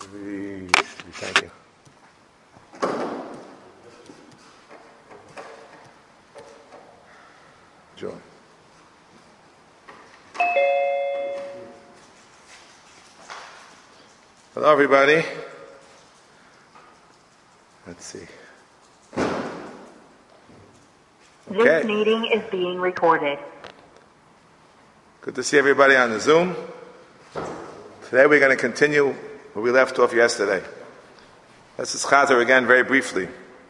Thank you. Joy. Hello, everybody. Let's see. Okay. This meeting is being recorded. Good to see everybody on the Zoom. Today we're going to continue where we left off yesterday. Let's just chazer again very briefly.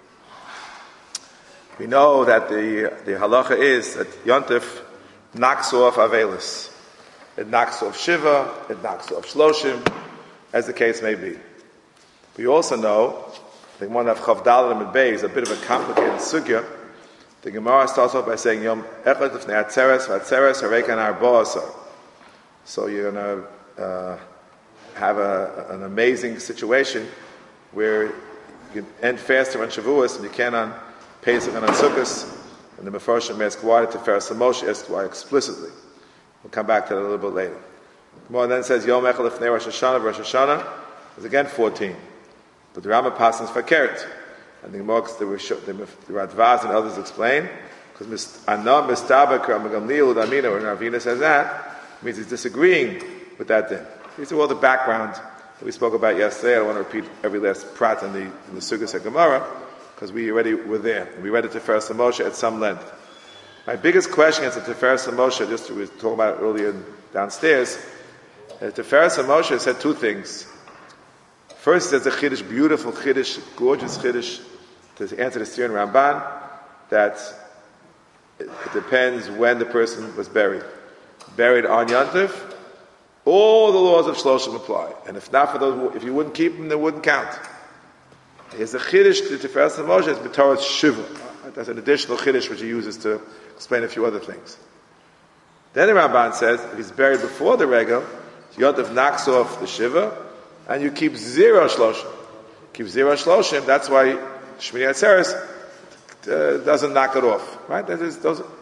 We know that the halacha is that Yontif knocks off Avelis. It knocks off Shiva, it knocks off Shloshim, as the case may be. We also know, the one of Chavdal and Bey is a bit of a complicated sugya. The Gemara starts off by saying, Yom Echad Lifnei Atzeres, V'Atzeres Harekan Arba Asar. So you're going to have an amazing situation where you can end faster on Shavuos and you can on Pesach and on Sukkot. And the Mefarshim ask why the Tiferes Moshe asked why explicitly. We'll come back to that a little bit later. The Gemara then says Yom Echad Lifnei Rosh Hashanah is again 14. But the Rambam passes Fakeret. And the Radvaz and others explain, because Anam Mistabak Ramagamliel Udamina, when Ravina says that, it means he's disagreeing with that thing. These are all the background that we spoke about yesterday. I don't want to repeat every last prat in the Sukkot Gemara, because we already were there. We read it to Tiferes Moshe at some length. My biggest question is the Tiferes Moshe, just we were talking about it earlier downstairs. Tiferes Moshe said two things. First, there's a chiddush, beautiful chiddush, gorgeous chiddush, to answer the Sir and Ramban, that it depends when the person was buried. Buried on Yontif, all the laws of Shloshim apply. And if not for those, if you wouldn't keep them, they wouldn't count. There's a chiddush to Tiferes Moshe, it's B'Torah Shiva. That's an additional chiddush which he uses to explain a few other things. Then the Ramban says, if he's buried before the Regel, Yontif knocks off the Shiva, and you keep 0 Shloshim. Keep 0 Shloshim, that's why Shmini Atzeres doesn't knock it off. Right? That's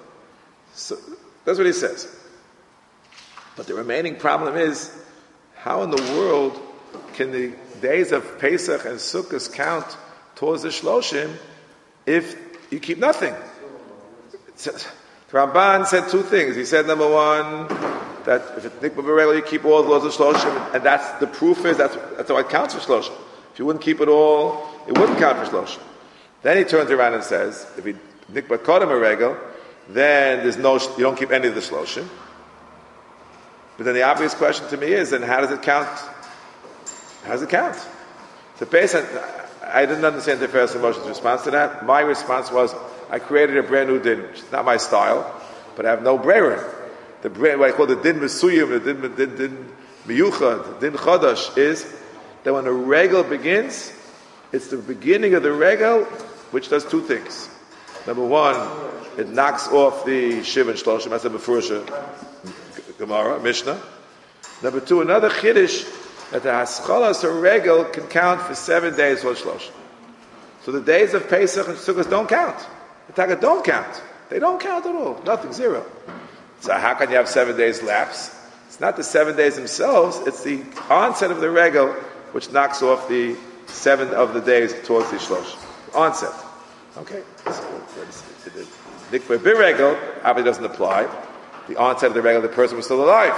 what he says. But the remaining problem is, how in the world can the days of Pesach and Sukkot count towards the Shloshim if you keep nothing? The Ramban said two things. He said, number one, that if it's Nikba B'Regel, you keep all the laws of Shloshim, and that's the proof is that's how it counts for Shloshim. If you wouldn't keep it all, it wouldn't count for Shloshim. Then he turns around and says, if you Nikba Kodem B'Regel, then you don't keep any of the Shloshim. But then the obvious question to me is, then how does it count? How does it count? So basically, I didn't understand the Tiferes Moshe's response to that. My response was, I created a brand new din, which is not my style, but I have no brera. What I call the din mesuyim, the din miyuchad, the din chadash, is that when a regel begins, it's the beginning of the regel which does two things. Number one, it knocks off the Shiva and Shloshim, that's a Mefurusha Gemara, Mishnah. Number two, another chiddush, that the haschalas or regel can count for 7 days for Shloshim. So the days of Pesach and Sukkot don't count. The Taka don't count. They don't count at all. Nothing, 0. So how can you have 7 days lapse? It's not the 7 days themselves, it's the onset of the regel which knocks off the 7 of the days towards the Shlosh. Onset. Okay? The Nikba B'Regel obviously doesn't apply. The onset of the regel, the person was still alive.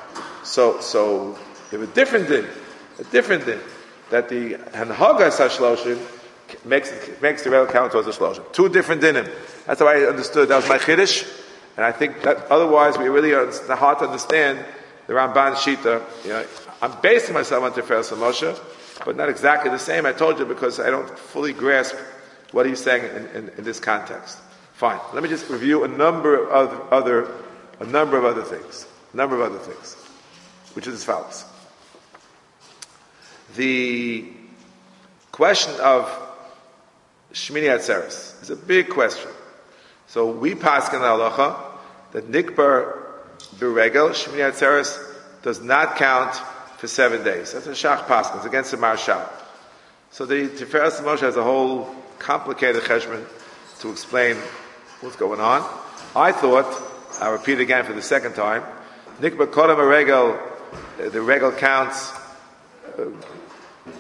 So they have a different din, that the Hanhagas HaShloshim makes the regel count towards the Shloshim. Two different dinim. That's how I understood. That was my chiddush. And I think that otherwise we really are hard to understand the Ramban Shita. I'm basing myself on Tiferes Moshe, but not exactly the same. I told you because I don't fully grasp what he's saying in this context. Fine. Let me just review a number of other things, which is as follows. The question of Shmini Atzeres is a big question. So we pass in halacha that Nikbar B'Regel, Shmini Atzeres, does not count for 7 days. That's a Shach Paskin. It's against the Marshal. So the Tiferes Moshe has a whole complicated cheshbon to explain what's going on. I thought, I'll repeat again for the second time, Nikbar Kodem Regel, the regel counts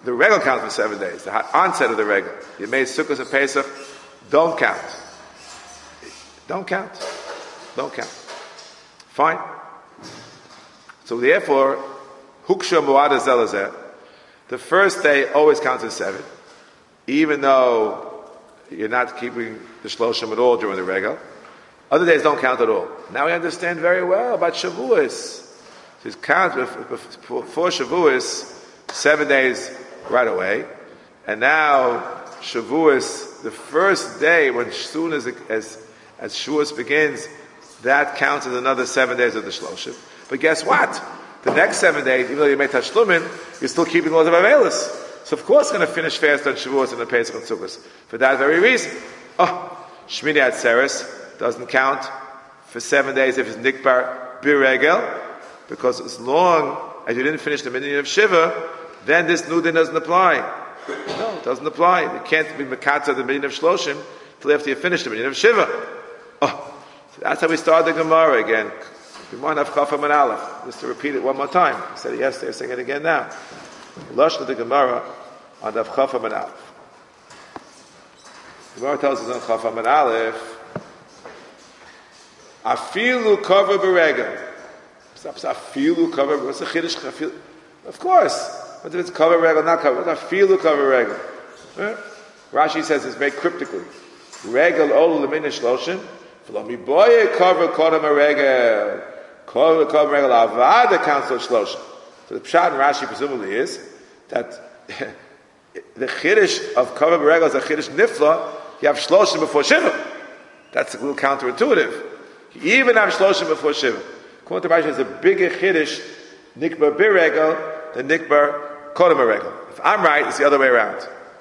the regal counts for 7 days, the onset of the regal. You made Sukkot and Pesach, don't count. Don't count. Don't count. Fine. So therefore, Huksha Mu'ada Zelazeh, the first day always counts as 7, even though you're not keeping the Shloshim at all during the regal. Other days don't count at all. Now we understand very well about Shavuos. So it counts before Shavuos, 7 days right away. And now Shavuos, the first day, when soon as Shavuos begins, that counts as another 7 days of the Shloshim. But guess what? The next 7 days, even though you made Tashlumin, you're still keeping laws of Avelis. So of course you're going to finish fast on Shavuos and the Pesach and Sukkot. For that very reason. Shmini Atzeres doesn't count for 7 days if it's Nikbar Biregel, because as long as you didn't finish the minyan of Shiva, then this new din doesn't apply. No, it doesn't apply. You can't be Mekatza the minyan of Shloshim till after you finish the minyan of Shiva. So that's how we start the Gemara again. Just to repeat it one more time. I said it yesterday, I'm saying it again now. Lush of the Gemara on Daf Chafam and Aleph. The Gemara tells us on Chafam and Aleph, Afilu cover beregel. Afilu cover. What's the chiddush? Of course. What if it's cover beregel, not cover? What's afilu cover beregel? Rashi says it's very cryptically. Regel olu lemina shloshim. V'lo miboye cover kodam beregel. Cover beregel avada counts of shloshim. So the pshat in Rashi presumably is that the chiddush of cover beregel is a chiddush nifla. You have shloshim before shiva. That's a little counterintuitive. You even have shloshim before shiva. According to Rashi, there's a bigger chiddush nikbar biregel than nikbar kodem regel. If I'm right, it's the other way around.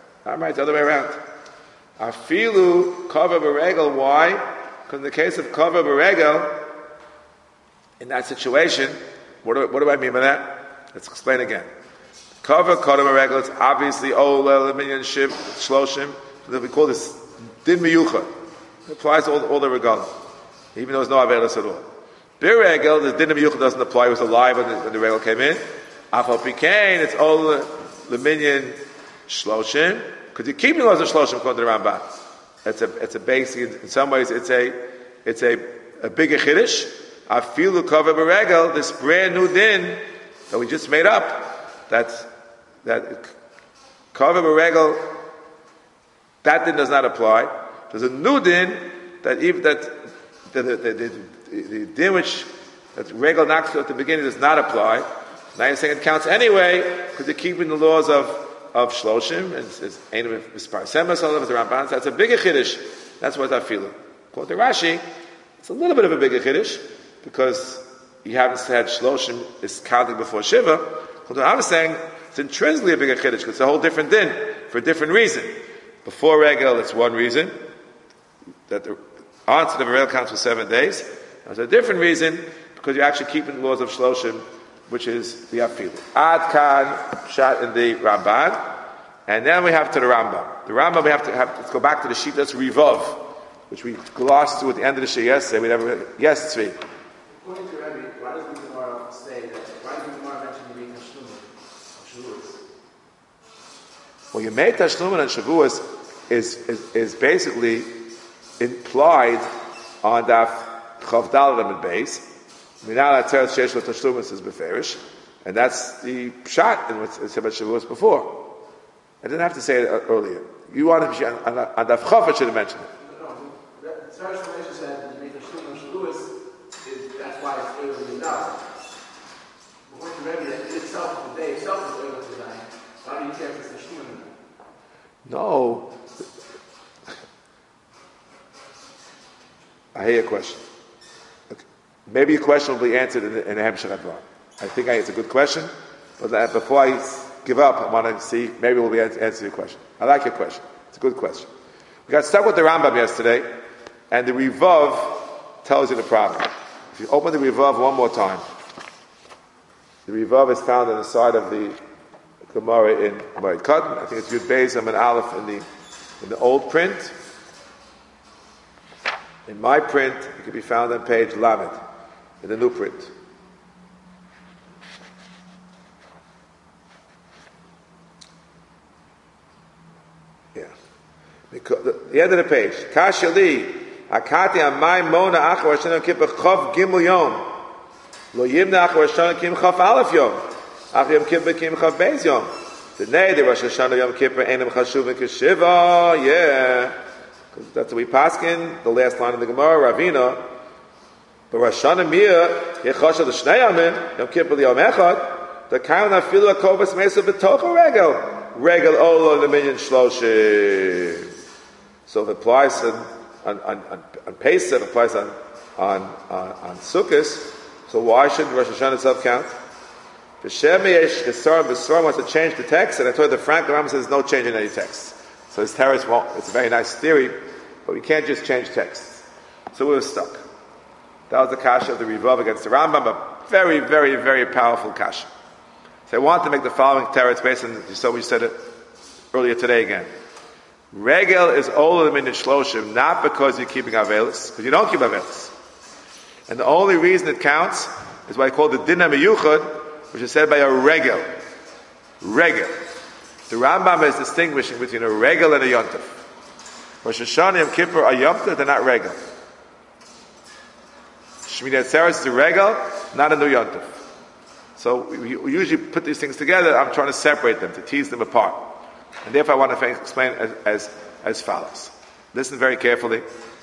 Afilu kava beregel. Why? Because in the case of kava beregel, in that situation, what do I mean by that? Let's explain again. Kava kodem regel. It's obviously olel minyan shiv shloshim. So we call this din miyucha. It applies to all the regalim, even though there's no avelis at all. Biregel, the din of Yuchah doesn't apply. It was alive when the regel came in. Afal Pikain, it's all the minyan shloshim, because you're keeping laws of shloshim according to the Rambam. It's a basic. In some ways, it's a bigger chiddush. Afilu kava biregel, this brand new din that we just made up. That kava biregel, that din does not apply. There's a new din that even the din which that regal knocks at the beginning does not apply. Now you're saying it counts anyway because you're keeping the laws of shloshim and it's ain't mispar semas all of the Ramban. That's a bigger chiddush. That's what I feel. According to Rashi, it's a little bit of a bigger chiddush because you haven't said shloshim is counting before shiva. According to what I was saying, it's intrinsically a bigger chiddush because it's a whole different din for a different reason. Before regal, it's one reason that the onset of a regal counts for 7 days. There's a different reason because you're actually keeping the laws of shloshim, which is the afilu. Ad kan shat in the Ramban, and then we have to the Rambam. The Rambam let's go back to the sheet that's Rivav, which we glossed through at the end of the sheet yesterday. We never yes, Tzvi. According to Rebbe, why does the Gemara say that? Why does the Gemara mention the Yemei Tashlumin? Well, Yemei Tashlumin and Shavuos is basically implied on Daf Chav Daled and Beis. Minal Atzeres Sheish Lo Tashlumin says Beferish, and that's the pshat in what it said about Shavuos before. I didn't have to say it earlier. You wanted to on Daf Chav, I should have mentioned it. No. The Tzara Shlomo said that Yemei Tashlumin and Shavuos that's why it's early enough. According to Rebbe, that itself, the day itself is early design. Why do you care if it's Tashlumin? No. I hear your question. Okay. Maybe your question will be answered in the Hemshech Advar. I think it's a good question, but before I give up, I want to see, maybe we'll be able to answer your question. I like your question. It's a good question. We got stuck with the Rambam yesterday, and the Rivav tells you the problem. If you open the Rivav one more time, the Rivav is found on the side of the Gemara in Moed Katan. I think it's Yud Beis and Aleph in the old print. In my print, it can be found on page Lamed, in the new print. The end of the page. Kashali, Akati Amai Mona Achar Rosh Hashanah Kippur Chav Gimel Yom. Lo Yimna Achar Rosh Hashanah Kim Chav Aleph Yom. Achar Yom Kippur Kim Chav Beis Yom. The Nei, the Rosh Hashanah Yom Kippur Einem Chashuv Keshiva. Yeah. That's what we paskin, the last line of the Gemara, Ravina. But Rosh Hashanah Mia, Yechasha the Shnei Yamin, Yom Kippur Yom Echad, the Kain Afilu HaKovas Mesa B'tocha Regel Olo L'minyan Shloshim. So if it applies on Pesach, it applies on Sukkot, so why should Rosh Hashanah itself count? V'shem Yesh Chesaron B'Srorim wants to change the text, and I told you the Frank Rambam says no change in any text. So his terrorists won't. It's a very nice theory, but we can't just change texts. So we were stuck. That was the kasha of the Rivav against the Rambam, a very, very, very powerful kasha. So I want to make the following terrorists based on, so we said it earlier today again. Regel is older than Shloshim, not because you're keeping Avelis, because you don't keep Avelis. And the only reason it counts is what I call the Din HaMiyuchad, which is said by a Regel. Regel. The Rambam is distinguishing between a regel and a yontif. Rosh Hashanah Yom Kippur are yontif, they're not regel. Shmini Atzeres is a regel, not a new yontif. So we usually put these things together. I'm trying to separate them, to tease them apart. And therefore I want to explain as follows. Listen very carefully.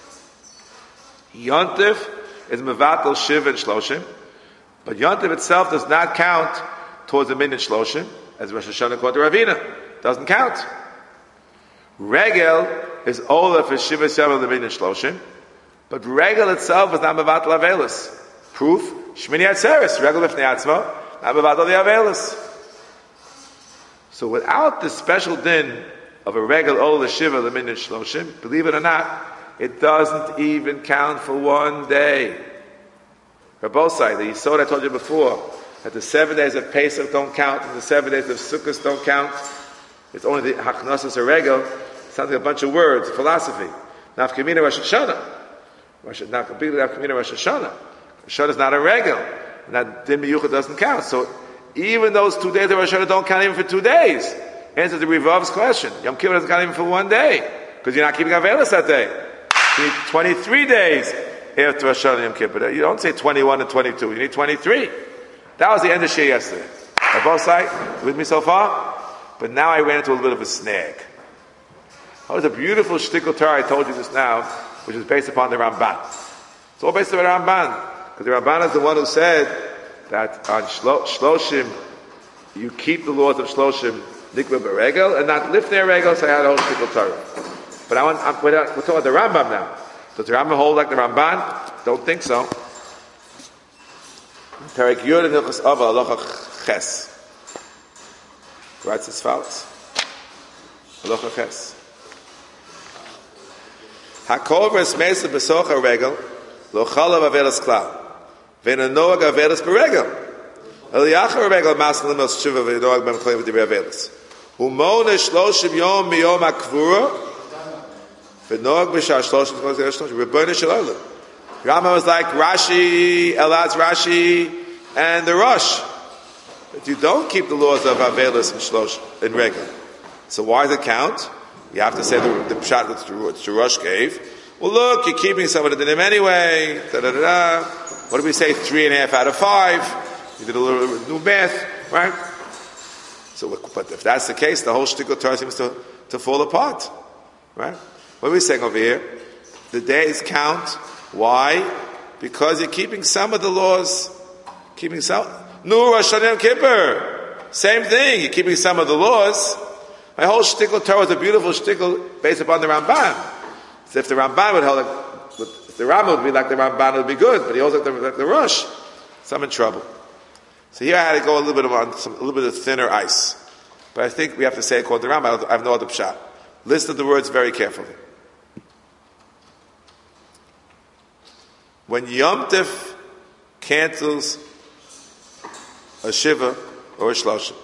Yontif is mevatel shiv and shloshim, but yontif itself does not count towards the minyan shloshim, as Rosh Hashanah called the Ravina. Doesn't count. Regel is Ola for Shiva Shabbat Levin and Shloshim, but Regel itself is not Mevatel Avelis. Proof, Shmini Atzeres, Regel Lefnei Atzma, not Mevatel the Avelis. So without the special din of a Regel Ola Shiva Levin and Shloshim, believe it or not, it doesn't even count for one day. Rabbosai, the Yisod I told you before, that the 7 days of Pesach don't count, and the 7 days of Sukkot don't count. It's only the Hachnasas or Regel. It sounds like a bunch of words, philosophy. Nafkamina Rosh Hashanah. Nafkamina Rosh Hashanah. Rosh Hashanah is not a Regel. And that Din Miyuchad doesn't count. So even those 2 days of Rosh Hashanah don't count even for 2 days. Answer the Revav's question. Yom Kippur doesn't count even for 1 day. Because you're not keeping Avelis that day. You need 23 days after Rosh Hashanah Yom Kippur. You don't say 21 and 22. You need 23. That was the end of Shir yesterday. On both sides, with me so far? But now I ran into a little bit of a snag. That was a beautiful shtickle Torah I told you just now, which is based upon the Ramban. It's all based on the Ramban. Because the Ramban is the one who said that on Shloshim, you keep the laws of Shloshim, Nikva Beregel, and not lift their regel, so I had a whole shtickle Torah. But we're talking about the Rambam now. Does the Rambam hold like the Ramban? Don't think so. Perek Yud and Hilchos Ava Halacha Ches writes as follows: Halacha Ches. Hakovers Mesa Besocha Regel Lo Chalav Avelas Klal Ve'ena Noag Avelas Beregel Eliachar Regel Maslim El Shiva Ve'noag Ben Klein V'Dibri Avelas Umona Shloshim Yom Miyom HaKvura Ve'noag B'Shar Shloshim Rebbeinu Shalom. Rama was like Rashi, Elad's Rashi, and the Rosh. But you don't keep the laws of Avelis and Shlosh and Regel. So why does it count? You have to say the pshat that the Rosh gave. Well, look, you're keeping some of the dinim anyway. What do we say? 3.5 out of 5. You did a little new math, right? So, but if that's the case, the whole shtickle Torah seems to fall apart, right? What are we saying over here? The days count. Why? Because you're keeping some of the laws. Keeping some. Nu Rosh Hashanah Yom Kippur. Same thing. You're keeping some of the laws. My whole shtickle Torah is a beautiful shtickle based upon the Ramban. So if the Ramban would hold like, if the Rambam would be like the Ramban, it would be good. But he holds like the Rosh. So I'm in trouble. So here I had to go a little bit of thinner ice. But I think we have to say it called the Rambam. I have no other pshat. Listen to the words very carefully. When Yom Tif cancels a Shiva or a Shloshim,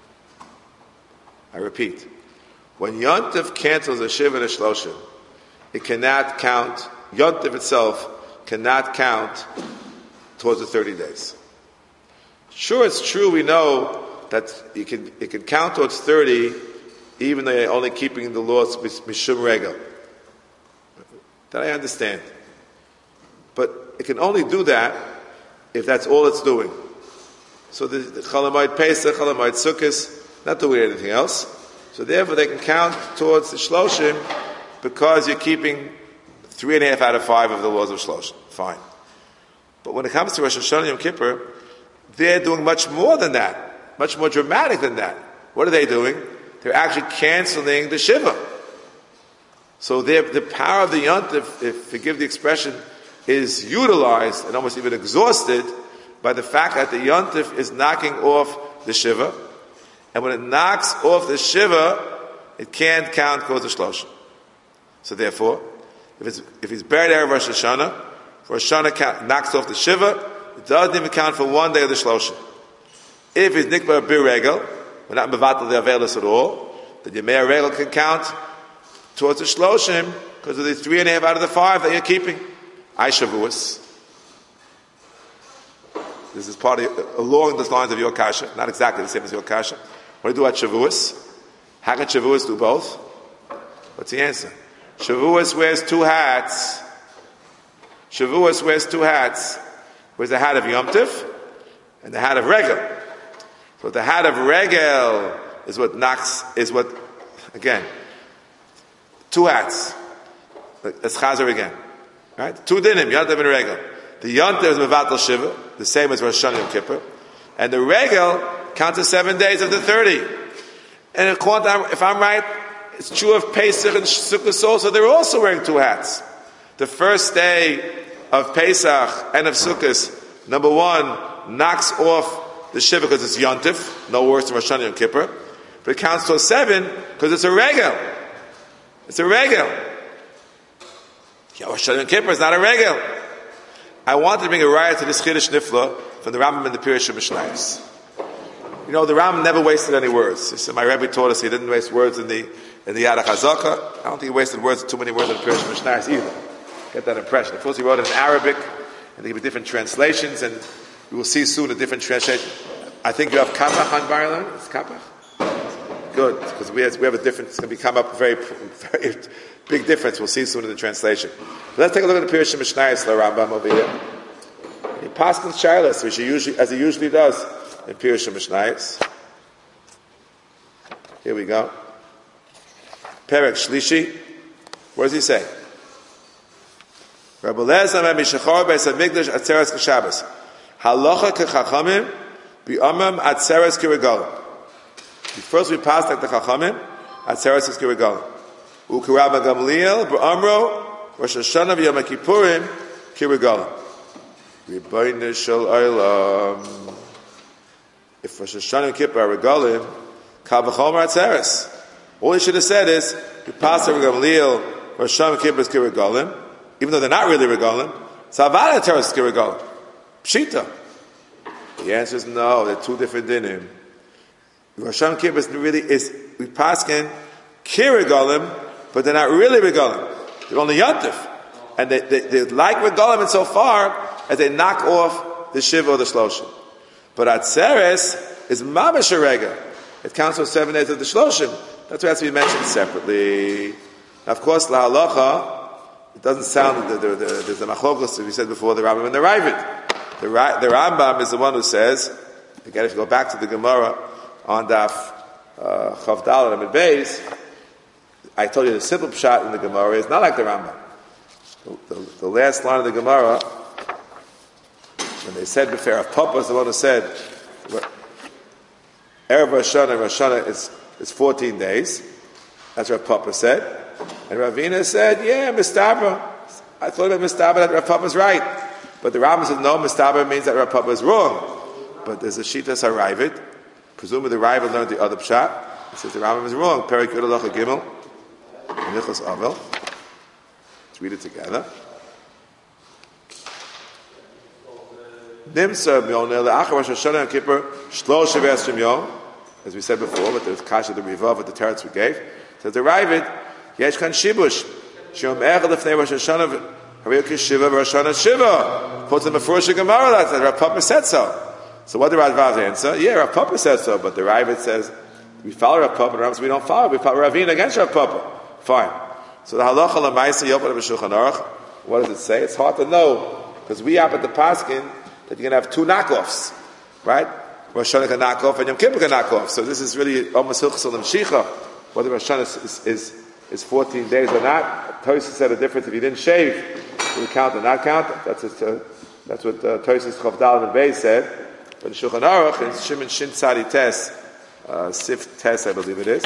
I repeat, when Yom Tif cancels a Shiva and a Shloshim, it cannot count, Yom Tif itself cannot count towards the 30 days. Sure, it's true, we know that it can count towards 30 even though you're only keeping the laws mishum regel. That I understand. But it can only do that if that's all it's doing. So the Chalamoid Pesach, Chalamoid Sukkos, not doing anything else. So therefore they can count towards the Shloshim because you're keeping 3.5 out of 5 of the laws of Shloshim. Fine. But when it comes to Rosh Hashanah and Yom Kippur, they're doing much more than that. Much more dramatic than that. What are they doing? They're actually canceling the Shiva. So the power of the Yontif, if forgive the expression, is utilized and almost even exhausted by the fact that the Yontif is knocking off the Shiva. And when it knocks off the Shiva, it can't count towards the Shloshim. So therefore, if he's buried Erev Rosh Hashanah, Rosh Hashanah knocks off the Shiva, it doesn't even count for one day of the Shloshim. If he's Nikbar Bir Regel, we're not Mevatel the Avelis at all, then your Meir Regel can count towards the Shloshim because of the 3.5 out of the 5 that you're keeping. I Shavuos. This is part of along the lines of your kasha, not exactly the same as your kasha. What do you do at Shavuos? How can Shavuos do both? What's the answer? Shavuos wears 2 hats. Shavuos wears 2 hats. Wears the hat of Yom Tif and the hat of Regel. So the hat of Regel is what knocks, again, 2 hats. Let's chazer again. Right? 2 dinim, Yom Tif and Regel. The Yom Tif is Mevatel Shiva, the same as Rosh Hashanah Yom Kippur. And the Regel counts as 7 days of the 30. And according to, if I'm right, it's true of Pesach and Sukkot also, they're also wearing 2 hats. The first day of Pesach and of Sukkot, number 1, knocks off the Shiva because it's Yontif, no worse than Rosh Hashanah Yom Kippur. But it counts to 7 because it's a Regel. It's a Regel. Rosh Hashanah Yom Kippur is not a Regel. I wanted to bring a riot to this Chiddush Nifla from the Rambam and the Pirush Mishnayos. You know, the Rambam never wasted any words. He said, my Rebbe taught us he didn't waste words in the Yad HaChazaka. I don't think he wasted too many words in the Pirush Mishnayos either. Get that impression. Of course, he wrote it in Arabic, and there will be different translations, and you will see soon a different translation. I think you have Kapach on Bar-Ilan? It's Kapach? Good, because we have a different, it's going to become up a very, very big difference. We'll see soon in the translation. So let's take a look at the Pirush Mishnayos, the Rambam over here. He passes Shilas, which as he usually does in Pirush Mishnayos. Here we go. Perek Shlishi. What does he say? Rabbi Lezer Mishachor Beis Hamikdash Atzeres K'Shabbos. Halacha K'Chachamim B'Amam Atzeres K'Regalim. First we pass like the Chachamim Atzeres K'Regalim. U'Karabba Gamliel B'Amro Rosh Hashanah V'Yom Kippurim K'Regalim. Ribono Shel Olam. If Rosh Hashanah and Kippur are Regalim, Kal V'Chomer Atzeres. All he should have said is, we pass like Gamliel Rosh Hashanah and Kippur is K'Regalim. Even though they're not really regalim, Tzavad Atzeres K'Regalim. Pshita. The answer is no, they're 2 different dinim. Rosh Hashanah Kippur really is, we paskin K'Regalim, but they're not really regalim. They're only Yontif. And they like regalim insofar as they knock off the Shiva or the Shloshim. But Atzeres is Mamash Regel. It counts for 7 days of the Shloshim. That's why it has to be mentioned separately. Now, of course, La Halacha, it doesn't sound, there's the Machlokes, we said before, the Rambam and the Ravid. The Rambam is the one who says, again, if you go back to the Gemara on Daf Chav Daled Amud Beis, I told you the simple pshat in the Gemara is not like the Rambam. The last line of the Gemara, when they said before, Rav Papa is the one who said, Erev Rosh Hashanah is 14 days. That's what Rav Papa said. And Ravina said, yeah, Mistabra. I thought about Mistabra that Rav Papa's right. But the Rambam says, no, Mistabra means that Rav Papa is wrong. But there's a Shitas HaRavid. Presumably the Ravid learned the other pshat. He says the Rambam is wrong. Perek Yud Halacha Gimel. Nichos Avel. Let's read it together. Nimsa Mionel Achar Rosh Hashanah and Kippur Shlosh V'Esrim Yom. As we said before, with the Kasha, the Rivav, with the teretz we gave. Says the Ravid, Yesh Kan Shibush. Shom Echad Lefnei Rosh Hashanah Hariyah Kishiva Rosh Hashanah Shiva. Quotes in the Mefurosh Gemara that Rav Papa said so. So what did Rav answer? Yeah, Rav Papa said so, but the Ravid says We follow Rav Papa, and we don't follow. We follow Ravina against Rav Papa. Fine. So the halacha l'maisa yopan b'shulchan aruch. What does it say? It's hard to know because we have at the paskin that you're going to have two knockoffs, right? Rosh Hashanah can knock off and Yom Kippur can knock off. So this is really almost hilchos l'mshicha. Whether Rosh Hashanah is 14 days or not. Tosis said a difference. If you didn't shave, will you count or not count? That's what Tosis Chavdal and Beis said. But in Shulchan Aruch, in Shimon Shin Tzadi Tes, Sif Tes, I believe it is.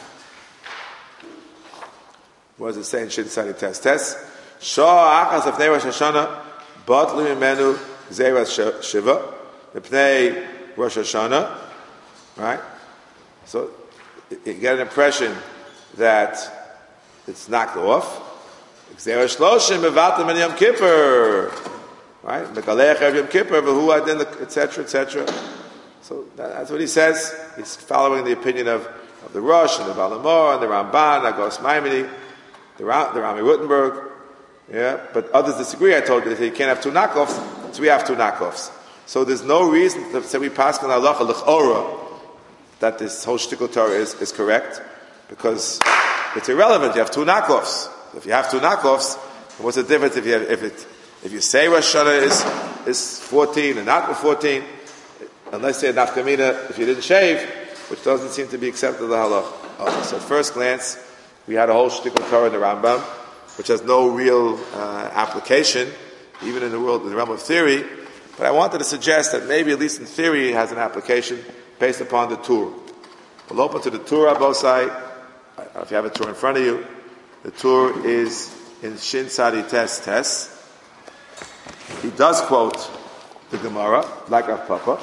What does it say in Shin Tzadi Tes? Tes. Shah Achas of Rosh Hashanah, Batli Mimenu Zeiras Shiva, Mipnei Rosh Hashanah, right? So you get an impression that it's knocked off. Zeiras Shloshim Mevatim and Yom Kippur, right? Megalech Yom Kippur, V'hu Adin, etc., etc. So that's what he says. He's following the opinion of the Rosh and the Balamor and the Ramban, Agos Maimoni, the Rami Rutenberg. Yeah, but others disagree. I told you that you can't have two knockoffs, so we have two knockoffs. So there's no reason to say we pass on halacha l'chora that this whole shtickle Torah is correct, because it's irrelevant. You have two knockoffs. If you have two knockoffs, what's the difference if you say Rosh Hashanah is 14 and not 14, unless you're nafkamina if you didn't shave, which doesn't seem to be accepted in the halacha. Okay, so at first glance, we had a whole shtickle Torah in the Rambam, which has no real application, even in the realm of theory. But I wanted to suggest that maybe, at least in theory, it has an application based upon the Tur. We'll open to the Tur, Abosai. I don't know if you have a Tur in front of you. The Tur is in Shin Tzadi Tes. He does quote the Gemara, like Rav Papa.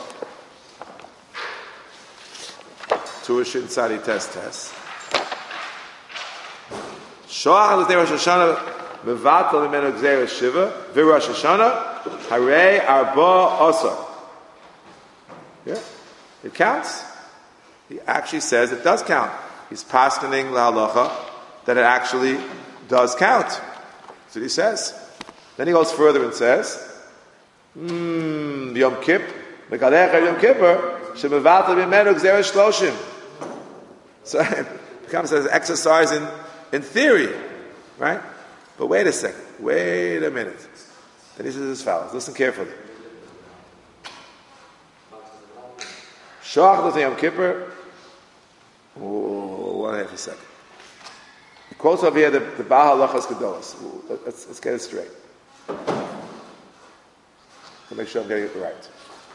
Tur Shin Tzadi Tes. Shoach l'dei Rosh Hashanah mevatel imenu gzeres shiva v'Rosh Hashanah harei arba asar. Yeah, it counts. He actually says it does count. He's paskening l'halacha that it actually does count. That's what he says. Then he goes further and says, Yom Kippur megalech Yom Kippur shemevatel imenu gzeres shloshim. So it becomes an exercise in theory, right? But wait a second. Wait a minute. Then he says as follows. Listen carefully. Shoach l'dei Yom Kippur. One half a second. He quotes over here the Baal Halachas Gedolos. Let's get it straight. To make sure I'm getting it right.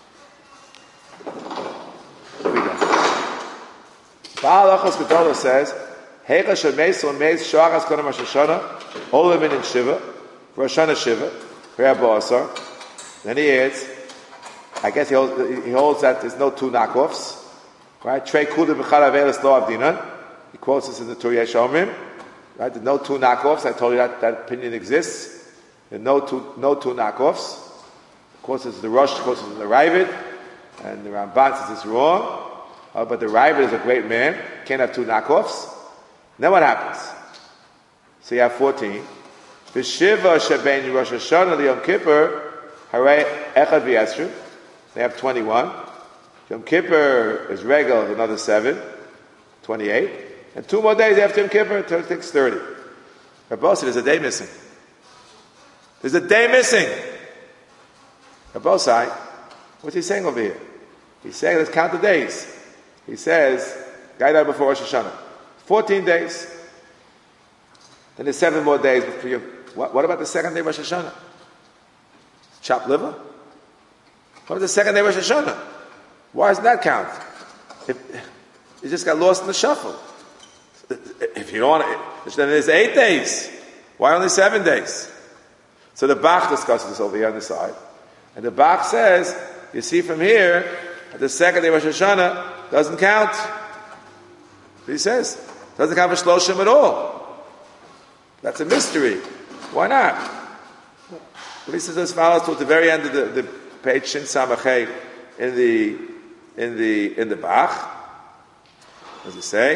Here we go. Baal Halachas Gedolos says, Heicha shemeis meis sharas kodem Rosh Hashanah olamin in Shiva, Rosh Hashanah Shiva, Rabbi Asar. Then he adds, I guess he holds that there's no two knockoffs, right? Trei kuda b'chad avelis lo avdinan. He quotes this in the Tur Yesh Omrim, right? There's no two knockoffs. I told you that opinion exists. There's no two knockoffs. Of course, it's the Rosh, of course, it's the Ravid, and the Ramban says it's wrong. But the Ravid is a great man. Can't have two knockoffs. Then what happens? So you have 14. V'shiva shebein Rosh Hashanah Yom Kippur harei echad v'yesrim. They have 21. Yom Kippur is regal, another 7, 28. And 2 more days after Yom Kippur, it takes 30. Rabbi said, there's a day missing. There's a day missing. Rabbi Sai, what's he saying over here? He's saying, let's count the days. He says, Gaida before Rosh Hashanah. 14 days. Then there's 7 more days before you. What about the second day of Rosh Hashanah? Chopped liver? What about the second day of Rosh Hashanah? Why doesn't that count? You just got lost in the shuffle. If you don't want to, then there's 8 days. Why only 7 days? So the Bach discusses this over here on the side. And the Bach says, you see from here, the second day of Rosh Hashanah doesn't count. He says, doesn't count for Shloshim at all. That's a mystery. Why not? But he says as follows to the very end of the page Shin Samachay in the Bach. What does he say?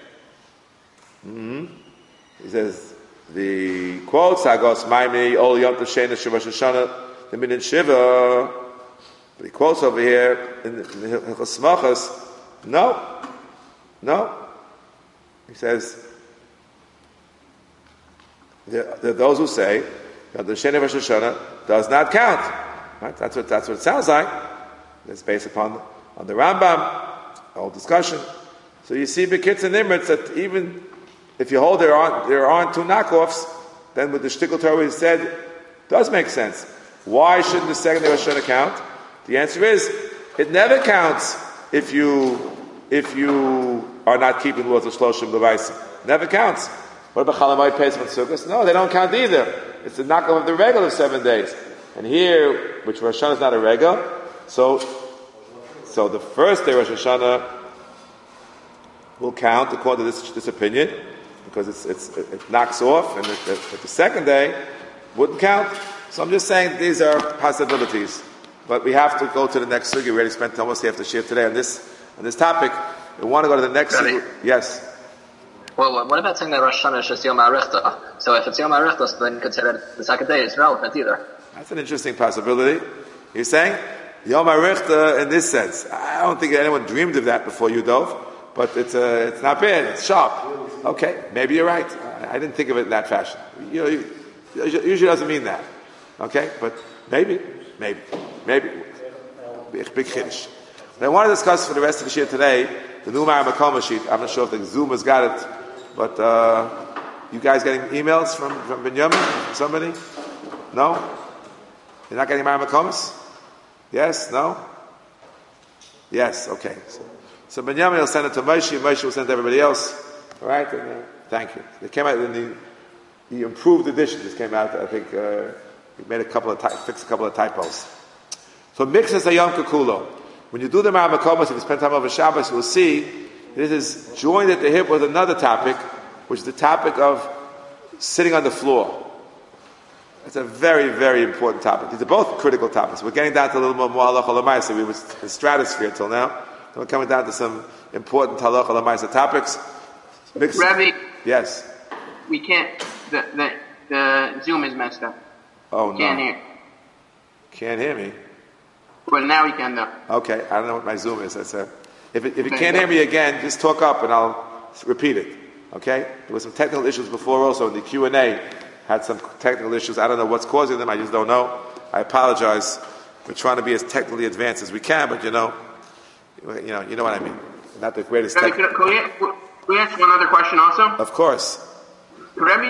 He says the quotes Agos Maimoni Ol Yom Tov Shena Rosh Hashanah the Minin Shiva. But he quotes over here in the Hilchos Smachos. No, No. He says, there are those who say that the Sheni Rosh Hashanah does not count. Right? That's what it sounds like. It's based on the Rambam, whole discussion. So you see, B'Kitz and Nimritz, that even if you hold there aren't two knockoffs, then with the Shtickle Torah we said, does make sense. Why shouldn't the second day Rosh Hashanah count? The answer is, it never counts if you are not keeping the laws of Shloshim Levaisa. Never counts. What about Chalamoid, Pesach, and Sukkot? No, they don't count either. It's the knockoff of the regular 7 days. And here, which Rosh Hashanah is not a regular, so the first day Rosh Hashanah will count according to this opinion, because it knocks off, and the second day wouldn't count. So I'm just saying these are possibilities. But we have to go to the next sugi. We already spent almost half the shiur today on this topic. We want to go to the next sugi. Yes. Well, what about saying that Rosh Hashanah is just Yom HaRichta? So if it's Yom HaRichta, so then you could say that the second day is relevant either. That's an interesting possibility. You're saying Yom HaRichta in this sense. I don't think anyone dreamed of that before you, Dov. But it's not bad. It's sharp. Okay, maybe you're right. I didn't think of it in that fashion. Usually doesn't mean that. Okay, but maybe. Big Kiddush. I want to discuss for the rest of the shiur today the new Mara Makoma sheet. I'm not sure if the Zoom has got it, but you guys getting emails from Binyamin? From somebody? No? You're not getting Mara Makomas? Yes? No? Yes, okay. So Binyamin will send it to Moshe, Moshe will send it to everybody else. All right? Thank you. They came out in the improved edition. This came out, I think, we made fixed a couple of typos. So mixes a Yom Kikulo. When you do the Mara Makomas, if you spend time over Shabbos, you will see this is joined at the hip with another topic, which is the topic of sitting on the floor. It's a very, very important topic. These are both critical topics. We're getting down to a little more halacha l'maisa. We were in stratosphere till now. Then we're coming down to some important halacha l'maisa topics. Rabbi, yes. We can't. The Zoom is messed up. Oh no! Can't hear. Can't hear me. Well, now we can though. Okay, I don't know what my Zoom is. If you can't hear me again, just talk up and I'll repeat it. Okay? There were some technical issues before also in the Q&A. Had some technical issues. I don't know what's causing them. I just don't know. I apologize. We're trying to be as technically advanced as we can, but you know what I mean. Not the greatest. Rabbi, can we ask one other question also? Of course. Rabbi,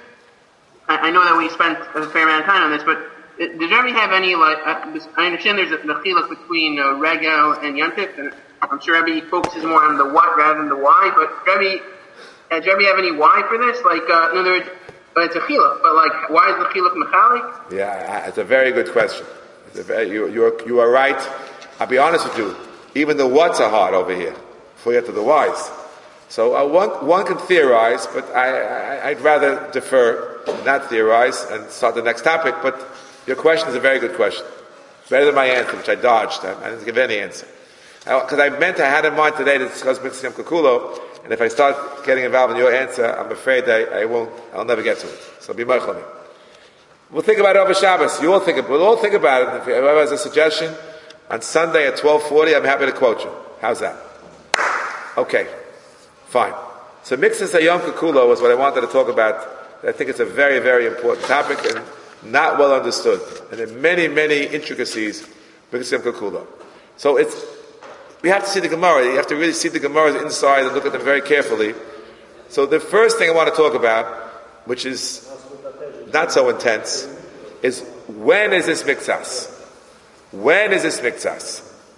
I know that we spent a fair amount of time on this, but does Rabbi have any, I understand there's the chiluk between Regel and Yontif, and I'm sure Rabbi focuses more on the what rather than the why, but does Rabbi have any why for this? In other words, it's a chiluk, but why is the chiluk mechalik? Yeah, it's a very good question. You are right. I'll be honest with you. Even the whats are hard over here before you get to the whys. So one can theorize, but I'd rather defer, not theorize, and start the next topic. But your question is a very good question. It's better than my answer, which I dodged. I didn't give any answer. Because I had in mind today to discuss Mixed Yom Kikulo, and if I start getting involved in your answer, I'm afraid I'll never get to it. So be merchel me. We'll think about it over Shabbos. We'll all think about it. If whoever has a suggestion, on Sunday at 12:40, I'm happy to quote you. How's that? Okay. Fine. So Mixes Yom Kikulo is what I wanted to talk about. I think it's a very, very important topic and not well understood. And there are many, many intricacies Mixes Yom Kikulo. So we have to see the Gemara. You have to really see the Gemara inside and look at them very carefully. So the first thing I want to talk about, which is not so intense, is when is this Mixas? When is this Mixas?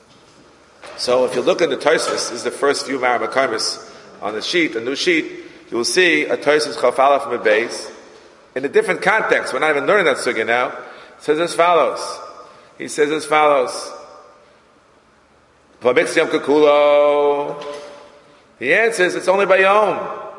So if you look in the Tosfos, this is the first few Mara Makomis on the sheet, a new sheet, you will see a Tosfos Chaf Aleph from a base. In a different context, we're not even learning that sugya now. It says as follows. He says as follows. V'mixes Yom Kikulo. The answer is it's only by Yom.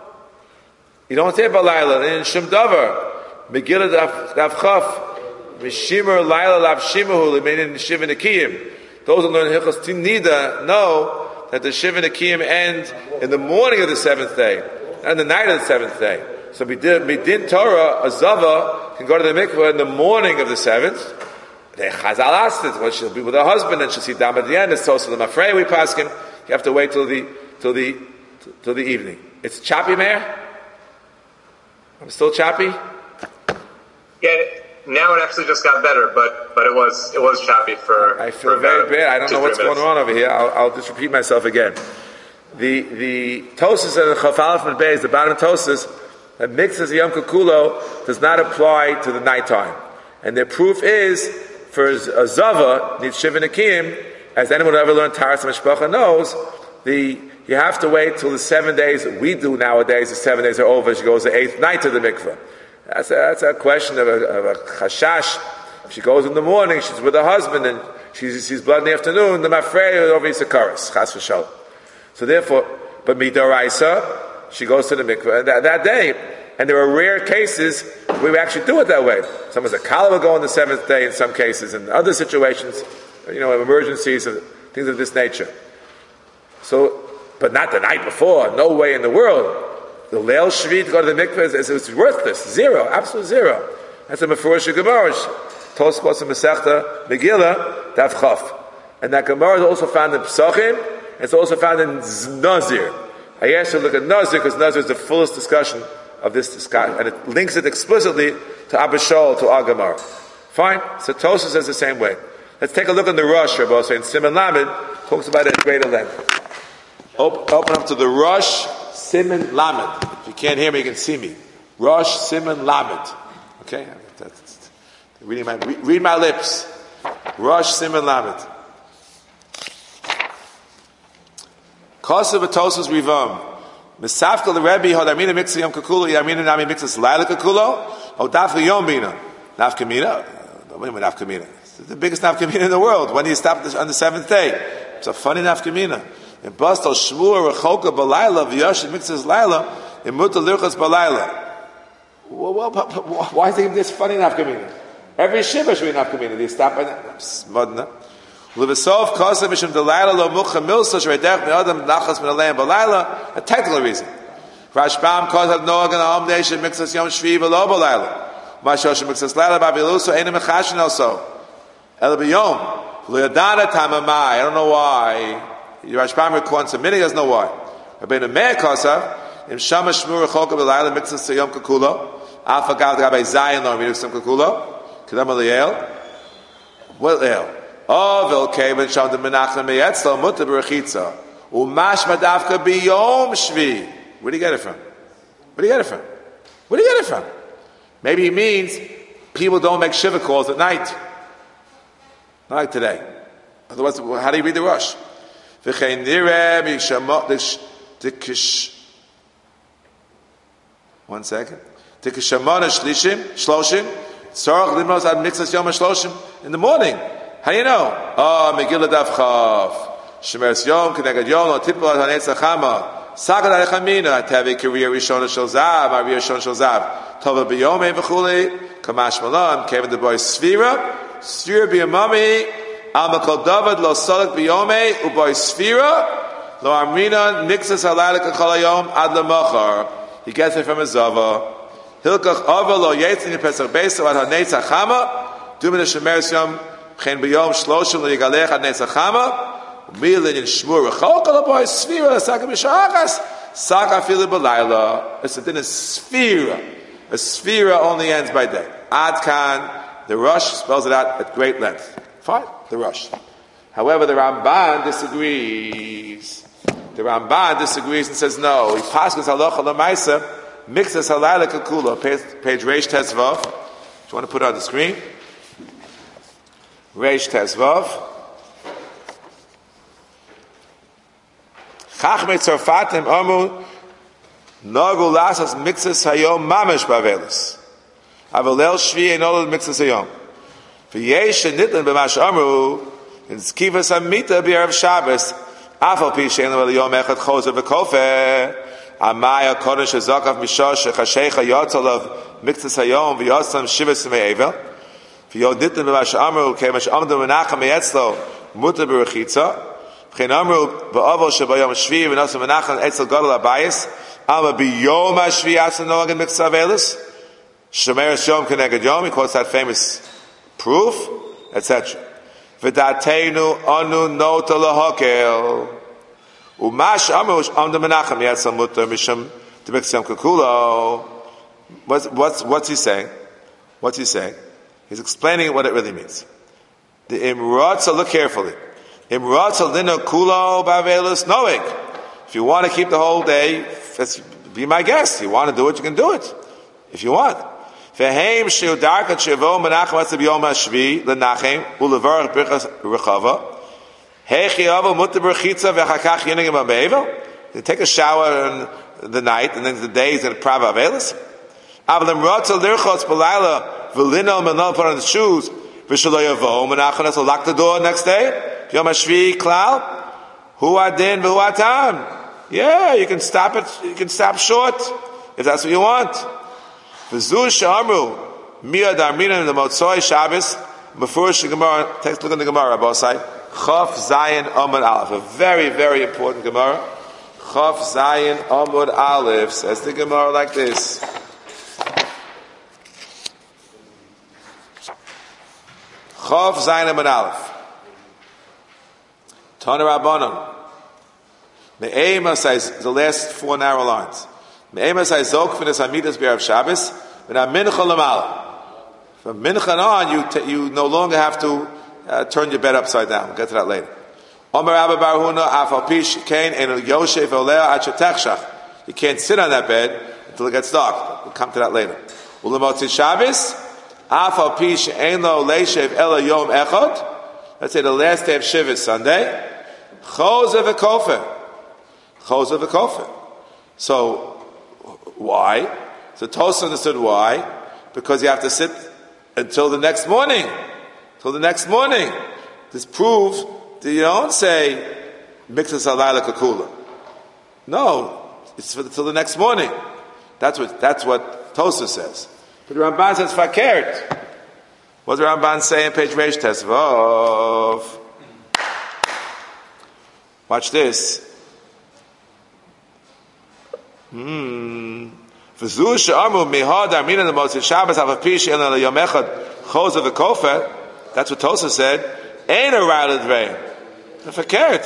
You don't say Balayla in Shum Davar. Megillah Daf Chaf. Mishimur Laila Lav Shimuhu Lemenin Shiva Nekiyim. Those who learn Hilchos Nida know that the Shiva Nekiyim end in the morning of the seventh day, and the night of the seventh day. So Midin Torah, a Zava can go to the mikveh in the morning of the seventh. The Chazal asked it when she'll be with her husband and she'll see Dam at the end. It's also the Mafrei we pass him. You have to wait till the till the evening. It's choppy, Mayor? I'm still choppy? Yeah, now it actually just got better, but it was choppy for. I feel very bad. I don't know what's going on over here. I'll just repeat myself again. The Tosas and the Chafalef and Beis, the bottom of Tosas, that mixes the Yom Kikulo does not apply to the nighttime. And their proof is, for a Zava, needs Shiva Nekiyim, as anyone who ever learned Taras Mishpacha knows, you have to wait till the 7 days we do nowadays. The 7 days are over. She goes the 8th night to the mikveh. That's a question of a chashash. If she goes in the morning, she's with her husband, and she sees blood in the afternoon, the mafrei over Yisakaris, chas v'shalom. So therefore, but midoraisa, she goes to the mikveh that day. And there are rare cases where we actually do it that way. Someone's a kala will go on the 7th day in some cases, in other situations, emergencies and things of this nature. So, but not the night before. No way in the world. The Leil Shvi to go to the mikveh is worthless. Zero. Absolute zero. That's a Mefurish Gemara. Tosfos and Masechta Megillah Daf Chaf. And that Gemara is also found in Pesachim. It's also found in Nazir. I asked you to look at Nazir because Nazir is the fullest discussion of this discussion. And it links it explicitly to Abba Shaul, to our Gemara. Fine. So Tosfos says the same way. Let's take a look in the Rosh, Rabbi. So in Siman Lamed, talks about it at greater length. Open up to the Rosh Siman Lamed. If you can't hear me, you can see me. Rosh Siman Lamed. Okay? Read my lips. Rosh Siman Lamed. Kosev Atosus Rivam. Misafka the Rebbe, Hodamina Mixi Yom Kakulo, Yamina Nami Mixas Laila Kakulo, Odafli Yom Bina. Nafkamina? Wait a minute, Nafkamina. It's the biggest Nafkamina in the world. When do you stop on the 7th day? It's a funny Nafkamina. In Bastal Shmur Rechoka Balayla V'Yoshin Mixas Laila in Muta Lirchas Balayla. Why is it this funny Nafkamina? Every Shiva should be Nafkamina. Do you stop on it? Smudna. Livasov Kosa Mishim Delayla Lo Mucha Milsa Shredech Me'adam Nachas Min Alayim Balayla. A technical reason. Rashbam Kosa Noag and Ahom Nation Mixas Yom Shvi V'Lo Balayla. Mashosh Mixas Laila Babiluso Einem Mechashin Also. El B'Yom L'Yadana Tamamai. I don't know why. Rashbam records a minute, he doesn't know why. Rabbeinu Meir Kosa, Im Shama Shmur Rechoka B'Layla Mixas Yom Kakulo, Alpha Gav Rabbi Zayin Lo Mixas Yom Kakulo, Kedam Eliel, what El? Oh, Vilkei Sham De Menachem Meyetzlo Mutta Berechitza, Umash Madavka B'Yom Shvi. Where do you get it from? Maybe he means people don't make shiva calls at night. Not like today. Otherwise, how do you read the Rosh? One second. In the morning. How do you know? Megillah Daf Chav. Shemeres Yom, Kenegad Yom, Lo Tipol HaNetz Achama. Sagad Alechamina, Tevi Kiriya Rishon Shalzav, Ari Rishon Shalzav. Tova B'Yomei V'chuli, Kamash Malam, Kevin the boy Sfira, Sfira B'Yamami, Almakol David Lo Solek B'Yomei, Uboy Sfira, Lo Amrina, Nixas Halayla Kacholayom, Ad Lamachar. He gets it from a Zava. Hilkach Ava Lo Yetzin Pesach Beso Ad HaNetz Achama, Dumin HaShemeres Yom, Chen B'Yom Shloshim Lo Yigalech Ad HaNetz Achama, Milin in Shmur Rechoka Lo Boy Sfira, Saka B'Shachas, Saka Fili B'Layla. It's a din of Sfira. A Sfira only ends by day. Ad Kan, the Rosh spells it out at great length. Fine, the Rosh. However, the Ramban disagrees. The Ramban disagrees and says no. He passes halacha l'maisa, mixes halayla kakula. Page Reish Tezvav. Do you want to put it on the screen? Reish Tezvav. Chachmei Tzarfatim Amu Nagu Lasas mixes hayom mamish bavelis. Avalel Shvi Einolad mixes hayom. V'yesh nitlan b'mash amru in skivas hamita b'erev Shabbos afal pi she'en lo yom echad chozer v'kofeh amaya kodesh hazakav mishosh chashecha yotzalav mixes hayom v'yotzam shivas me'evel v'yod nitlan b'mash amru k'emash amdu menachem me'etzlo muta b'rechitza v'chein amru b'avol shebayom shvi v'nosam menachem etzel gadol abayis Alma b'yom hashvi atzan noagin mixes avelis Shemeres Yom Keneged Yom, he quotes that famous proof, etc. V'dateinu anu nota lahakel Umash Amush on the Menachem Yatzal Mutter Misham to make some Kakulo. What's he saying? What's he saying? He's explaining what it really means. The Imratza, look carefully. Imratza Lino Kulo Bavelus Noig. If you want to keep the whole day, be my guest. You want to do it, you can do it. If you want. Veheim Shiudarka Chivo Menachem Yatzal Yom Hashvi Lenachem Ulevar Birchas Rechava. Hechiava Mutter Berchitza Vechakach Yinigim Abevel. You take a shower in the night, and then the day is in Prava Avelis. Avalim Ratza Lirchotz Belayla Velino Menol put on the shoes. V'shaloyavo Menachem Yatzal lock the door next day. Yom Hashvi Klal. Hu Adin V'hu Atam. Yeah, you can stop it. You can stop short if that's what you want. V'zu Shamru Miyad Armina in the Motzoi Shabbos. Before the Gemara, take a look at the Gemara, both sides. Chaf Zayin Amud Aleph, a very, very important Gemara. Chaf Zayin Amud Aleph says the Gemara like this. Chaf Zayin Amud Aleph. Tana Rabbanon. Me'ema says the last four narrow lines. Me'ema says Zok Finis Hamidas Be'erav Shabbos. V'na Mincha Lamala. From Mincha on, you no longer have to turn your bed upside down. We'll get to that later. Omer Abba Bar Huna Afal Pish Kain En Yosef Olea Achetechshach. You can't sit on that bed until it gets dark. We'll come to that later. Ulamotzi Shabbos Afal Pish Ein Lo Leishev Ela Yom Echad. Let's say the last day of Shiva is Sunday. Chozer v'kofer. Chozer v'kofer. So why? So Tosfos understood why. Because you have to sit until the next morning. Till the next morning. This proves that you don't say Mixas Halayla Kakula. No, it's till the next morning. That's what Tosfos says. But the Ramban says Fakert. What does the Ramban say in page Reish Tesvav? Watch this. That's what Tosfos said. Ain't a routed rain. Fakert.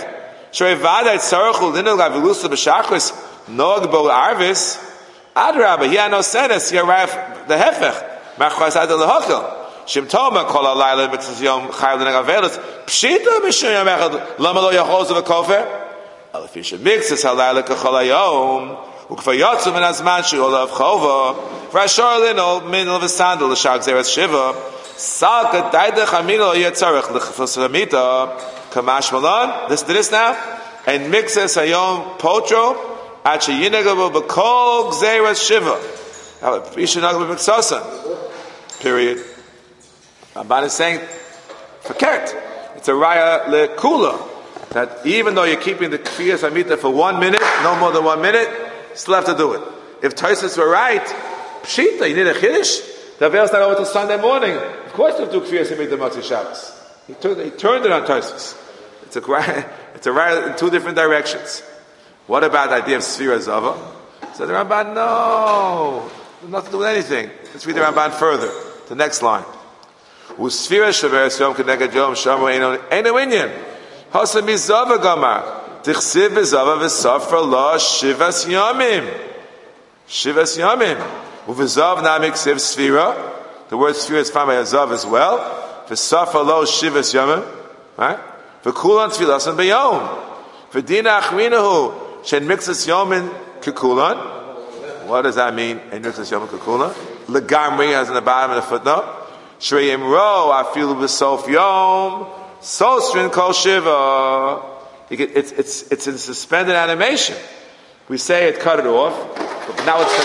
Adrabah, he had no sense. He arrived the hefech. Machras ad lehokel. Shimtoma kol alayla mitzvah yom chayil negavelos. Pshita mishum yom echad lama lo yachos v'kofer. Alafisha mixes halayla kachol hayom. Ukfayotzu min azman shu olav chova. Vrashor lino min l'v'sandal l'shag zeres shiva. Salka daida chamino yetzarech l'chfos l'mita. Kamash malon. Listen to this now. And mixes hayom potro. Achi yinagabu b'kol gzeres shiva. Yishanagabu b'ksosan. Period. Ramban is saying, fakert. It's a raya lekula. That even though you're keeping the kfiyas amita for 1 minute, no more than 1 minute, still have to do it. If Tosfos were right, pshita, you need a chiddush. The veil's not over till Sunday morning. Of course you have to do kfiyas amita Motzei Shabbos. He turned it on Tosfos. It's a raya in two different directions. What about the idea of Sfira Zava? So the Ramban, no, nothing to do with anything. Let's read the Ramban further. The next line. Usfira Shaveres Yom Keneged Yom Shamu Eino Inyan. Hasam Zava Gamar. Tichsiv Zava V'Safra La Shivas Yamim. Shivas Yamim. Uvizav Namik Siv Sfira. The word Sfira is found by Zav as well. V'Safra La Shivas Yamim. Right? V'Kulan Tfilasan B'Yom. V'Dina Achminahu. Shen mixes yomin kikulan. What does that mean? En mixes yomin kikulan. Legamri has in the bottom of the footnote. Shreyim ro afilu b'sof yom sosrin kol shiva. It's in suspended animation. We say it cut it off, but now it's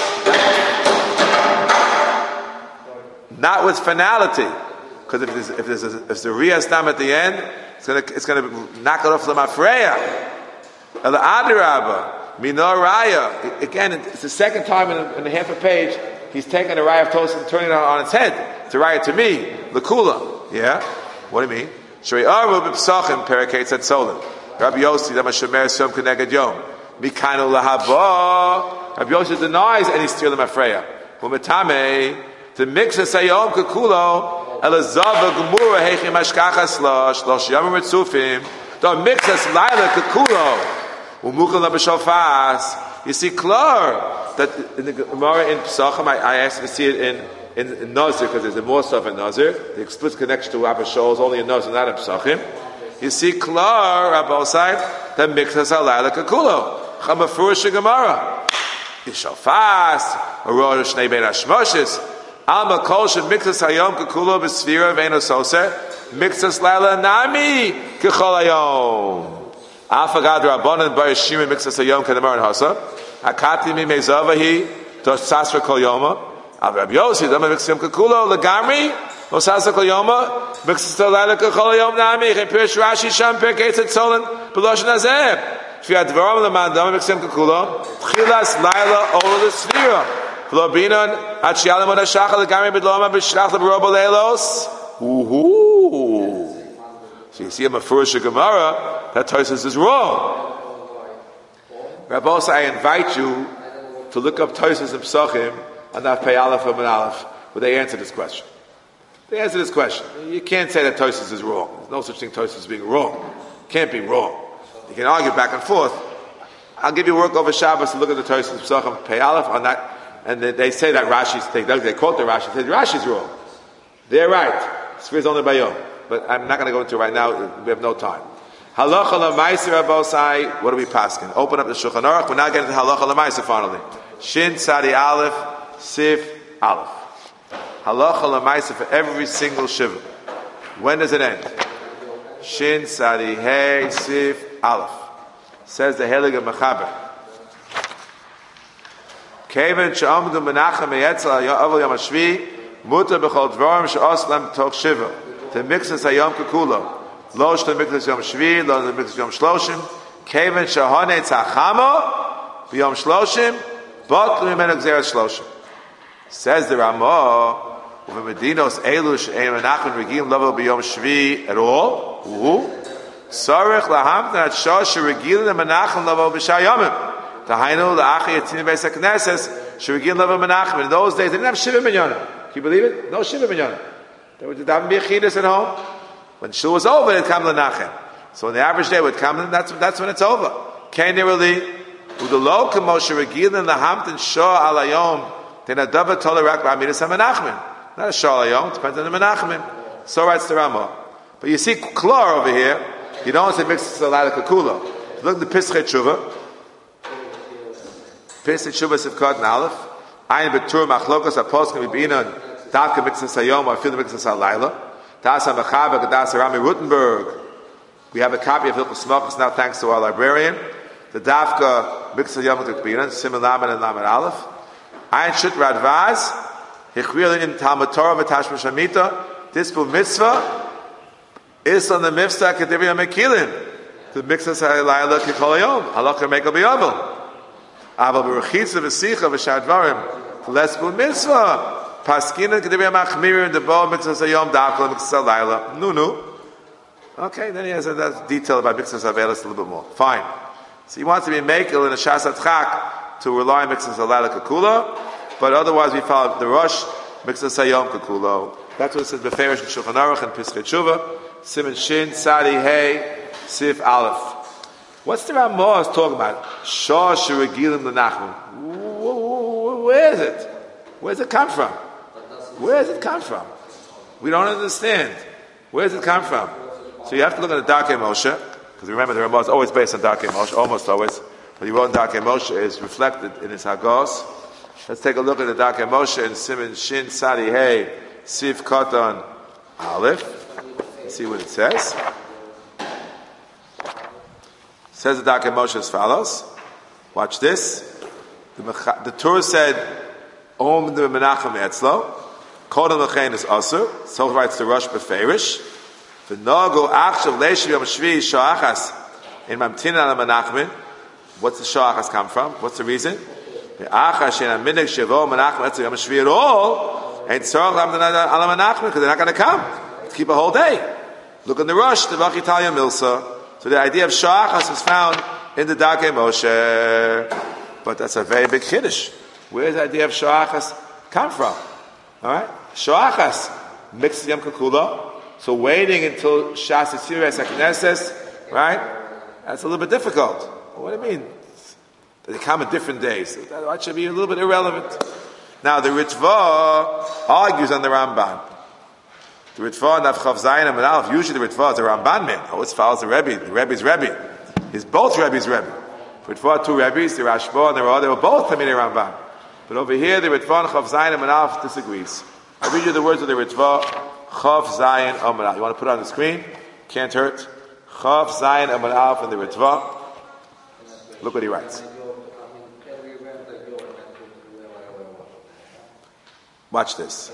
not with finality. Because if there's a riyas dam at the end, it's gonna knock it off the mafreya. El Adirabba, Minor Raya. Again, it's the second time in a half a page he's taking the Raya of Tosfos and turning it on its head. It's a Raya to me, Lakula. Yeah? What do you mean? Shrei Aru b'Psachim, Perikate said Solon. Rabbi Yossi, Dama Shomer Yom Keneged Yom. Mikano Lahaba. Rabbi Yossi denies any steal of Mafreya. Umetame, to mix a Sayom Kekulo, Elazava Gemura Heichim Ashkachas La, Shlosh Yom Ritzufim, don't mix us Laila Kekulo. Umuchal b'shofas. You see, clear that in the Gemara in Pesachim, I asked to see it in Nazir because there's more stuff in Nazir. The explicit connection to Rabbi Shaul is only in Nazir, not in Pesachim. You see, clear Rabbi Osai that mixes alayla kakulo. Chamafurish Gemara. Yishofas. Aror shnei bein hashmoshes. Alma kol shemixes hayom kakulo b'sfira ve'eno soser. Mixes laila nami kechol hayom. Afagad Rabbanan Barishim mixes hayom kadamar and hasa. Akati mi mezavahi dos sasra kol yoma. Al Rabbi Yossi dama mixes hayom kakulo legamri dos sasra kol yoma mixes laila kechol hayom nami. Chen pirish Rashi sham perkei tzolin b'loshen hazeh. Shvi advaram leman dama mixes hayom kakulo. Tchilas laila ola l'sfira. V'lo binon at shialim od hashachal legamri b'dloma b'shrach l'barobo leilos. Woohoo! So you see a Mefurish Gemara that Tosfos is wrong. Rabbi Osai, I invite you to look up Tosfos and Pesachim on that Pei Aleph and Aleph, where they answer this question. They answer this question. You can't say that Tosfos is wrong. There's no such thing Tosfos being wrong. Can't be wrong. You can argue back and forth. I'll give you work over Shabbos to look at the Tosfos and Pesachim Pei Aleph on that, and they say that Rashi's they quote the Rashi. They say Rashi's wrong. They're right. Sphere's only by Yom. But I'm not going to go into it right now. We have no time. Halacha l'maisa Rabosai. What are we pasking? Open up the Shulchan Aruch. We're now getting to halacha l'maisa finally. Shin Sadi Aleph Sif Aleph. Halacha l'maisa for every single shiva. When does it end? Shin Sadi Hey Sif Aleph. Says the Heilige Mechaber. Keven she'amdu menachem meyetzel aval yom hashvi mutar b'chol dvarim she'os lem toch shiva. The mixes hayom kakulo. Lo shte mixes yom shvi, lo the mixes yom shloshim. Keven shahane tzachamo b'yom shloshim, but l'mimenu gzeres shloshim. Says the Ramah, u'v'medinos elu she'ein menachem regim level b'yom shvi at all. Sarich lahamten at shosh she'regilin menachem level b'shayomim. Tahainu la'achi yatzini beis hakneses she'regilin level menachem. In those days they didn't have shiva minyanim. Can you believe it? No shiva minyanim. There would have be a chidus at home. When shul was over, it'd come l'nachem. So on the average day, it would come, that's when it's over. Kainirali, udelo k'moshe regilin lahamten shah alayom tenadava tolerak b'amidas ha-menachmin. Not a shah alayom, it depends on the menachmin. So writes the Ramah. But you see klor over here, you don't say mixed salada kakula. Look at the Pischei Tshuva. Pischei Tshuva Sivkot and Aleph. Ayin betur machlokas ha-poskim v'binan Davka mixes hayom, I feel the mixes halayla. Das HaMechaber, Das Rami Rutenberg. We have a copy of Hilchos Smachos now, thanks to our librarian. The Davka mixes hayom with Binan, Siman Lamed and Lamed Aleph. Ein Shut Radvaz, Hichril in Talmud Torah v'Tashma Shamita. This for mitzvah is on the mitzvah Kedivya Mekilin. The mixes halayla kikol hayom. Halakha Mekel B'Yavel. Aval B'Rechitza V'Sicha V'Shadvarim. The less for mitzvah. Paskina Kedivya Machmir in the Bo Mixas Hayom Dakla Mixas Halayla. No. Okay, then he has a detail about Mixas Havelis a little bit more. Fine. So he wants to be Mekel in a Shasat Chak to rely on Mixas Halayla Kakula, but otherwise we follow the Rosh Mixas Hayom Kakulo. That's what it says Beferish and Shulchan Aruch and Pischei Tshuva, Siman Shin, Sadi Hey, Sif Aleph. What's the Ramah talking about? Shah Shiragilim L'Nachman. Where is it? Where does it come from? Where does it come from? We don't understand. Where does it come from? So you have to look at the Darkei Moshe, because remember the Ramah is always based on Darkei Moshe, almost always. What he wrote in Darkei Moshe is reflected in his Hagos. Let's take a look at the Darkei Moshe in Siman Shin Sadi Hey Sif Koton Aleph. Let's see what it says. It says the Darkei Moshe as follows. Watch this. The Torah said, Om the Menachem Etzlo. Kodem Lechein is Asur. So writes the Rosh Beferish. V'nogu Achshav Leishiv Yom Shvi Sha'achas in Mamtin Al Menachmin. What's the Sha'achas come from? What's the reason? V'achas Shein Aminik Shevo Menachem Etzlo Yom Shvi at all. Ain't Tzorach Al Menachmin because they're not going to come. Let's keep a whole day. Look in the Rosh, the Vachitalia Milsa. So the idea of Sha'achas is found in the Darkei Moshe. But that's a very big Kiddush. Where does the idea of Sha'achas come from? Alright? Sha'achas mixed Yom Kakula. So waiting until Shas Yisirei Sakneses, right? That's a little bit difficult. What do you mean? They come at different days. That should be a little bit irrelevant. Now, the Ritva argues on the Ramban. The Ritva, Navchav Zayin and Aleph, usually the Ritva is a Ramban man. Always follows the Rebbe. The Rebbe's Rebbe. He's both Rebbe's Rebbe. Ritva, two Rebbes, the Rashba and the Rah, they were both coming in Ramban. But over here, the Ritva, Chav Zayin and Aleph disagrees. I'll read you the words of the Ritva, Chav Zayin and Aleph. You want to put it on the screen? Can't hurt. Chav Zayin and Aleph and the Ritva. Look what he writes. Watch this.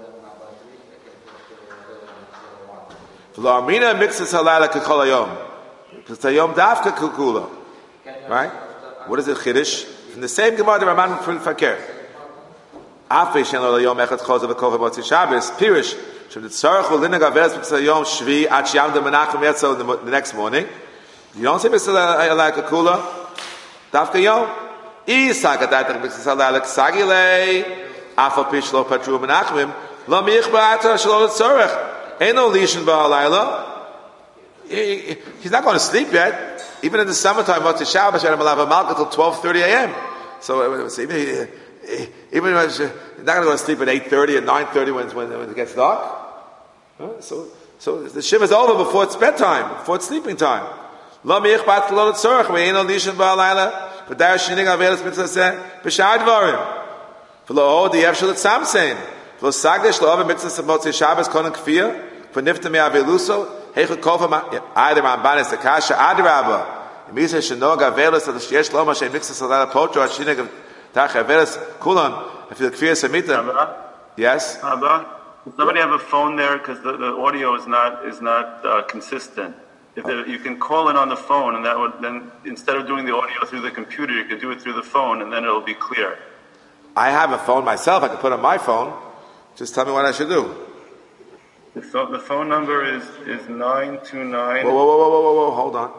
V'la'amina mixes halala k'kol hayom. Because hayom dafka kukula. Right? What is it, Chiddush? From the same Gemara, the Ramban from Fakir. Afei shen lo hayom echad chozav v'kova b'otzi Shabbos. Pirish. Shem tzarech v'linag averes mixes hayom shvi at shiyam de menachem yetzel the next morning. You don't say mixes halala kukula. Dafka yom. Isa kadatach mixes halala k'sagilei. Afal pishlo patru menachmim lo michba ata shlo tzorech eno lishin ba'alayla. He's not going to sleep yet. Even in the summertime, Motzei Shabbos, Yom Malav Malka till 12:30 a.m. So even he's not going to go to sleep at 8:30 and 9:30 when it gets dark. So the shiv is over before it's bedtime, before it's sleeping time. Lo michba ata shlo tzorech eno lishin ba'alayla. V'dar shining avelis mitzvah b'shar dvarim. V'lo the Yev Shalit Samsein. V'lo Sagdish lo Ove Mitzvah Motzei Shabbos Konan Kfir. V'nifta me Aveluso. Heichel Kofa Either Ramban is the Kasha Adrabba. Misa Shenog Avelis Ad Sheyesh Lo Mashem Mitzvah Salala Potro Ad Shineg Tach Avelis Kulan. If the Kfir Samita. Yes? Does somebody have a phone there? Because the audio is not consistent. If you can call in on the phone, and that would then, instead of doing the audio through the computer, you could do it through the phone, and then it'll be clear. I have a phone myself. I can put it on my phone. Just tell me what I should do. The phone number is 929. Whoa. Hold on.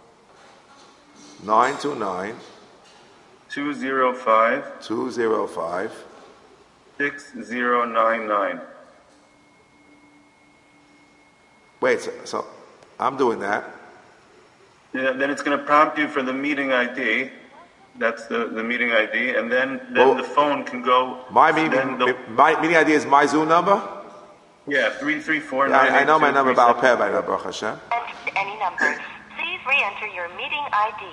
929. 205. 6099. Wait, so I'm doing that. Yeah, then it's going to prompt you for the meeting ID. That's the meeting ID, and then the phone can go. My meeting ID is my Zoom number? Yeah, 334. I know my number about Peh by Baruch Hashem. Any number. Please re-enter your meeting ID.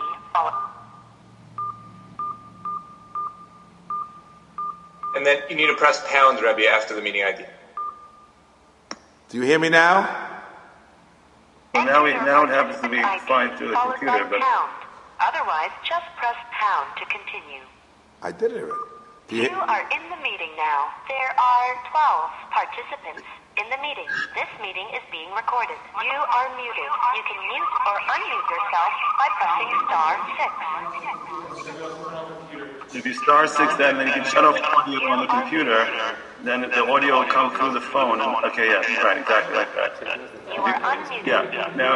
And then you need to press pound, Rebbe, after the meeting ID. Do you hear me now? Well, now it happens to be fine through the computer, but. Otherwise, just press pound to continue. I did it already. You are in the meeting now. There are 12 participants in the meeting. This meeting is being recorded. You are muted. You can mute or unmute yourself by pressing *6. If you *6 then you can shut off the audio on the computer, then the audio will come through the phone. And, okay, yeah, right, exactly like that. You are unmuted. Yeah. Now.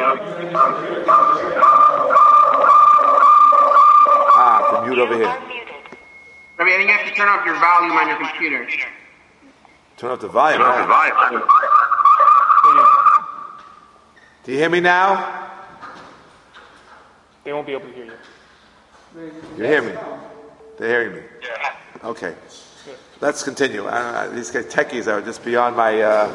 The mute over here. I mean, I think you have to turn off your volume on your computer. Turn off the volume. Do you hear me now? They won't be able to hear you. You hear me? They're hearing me. Yeah. Okay. Let's continue. These guys techies are just beyond my.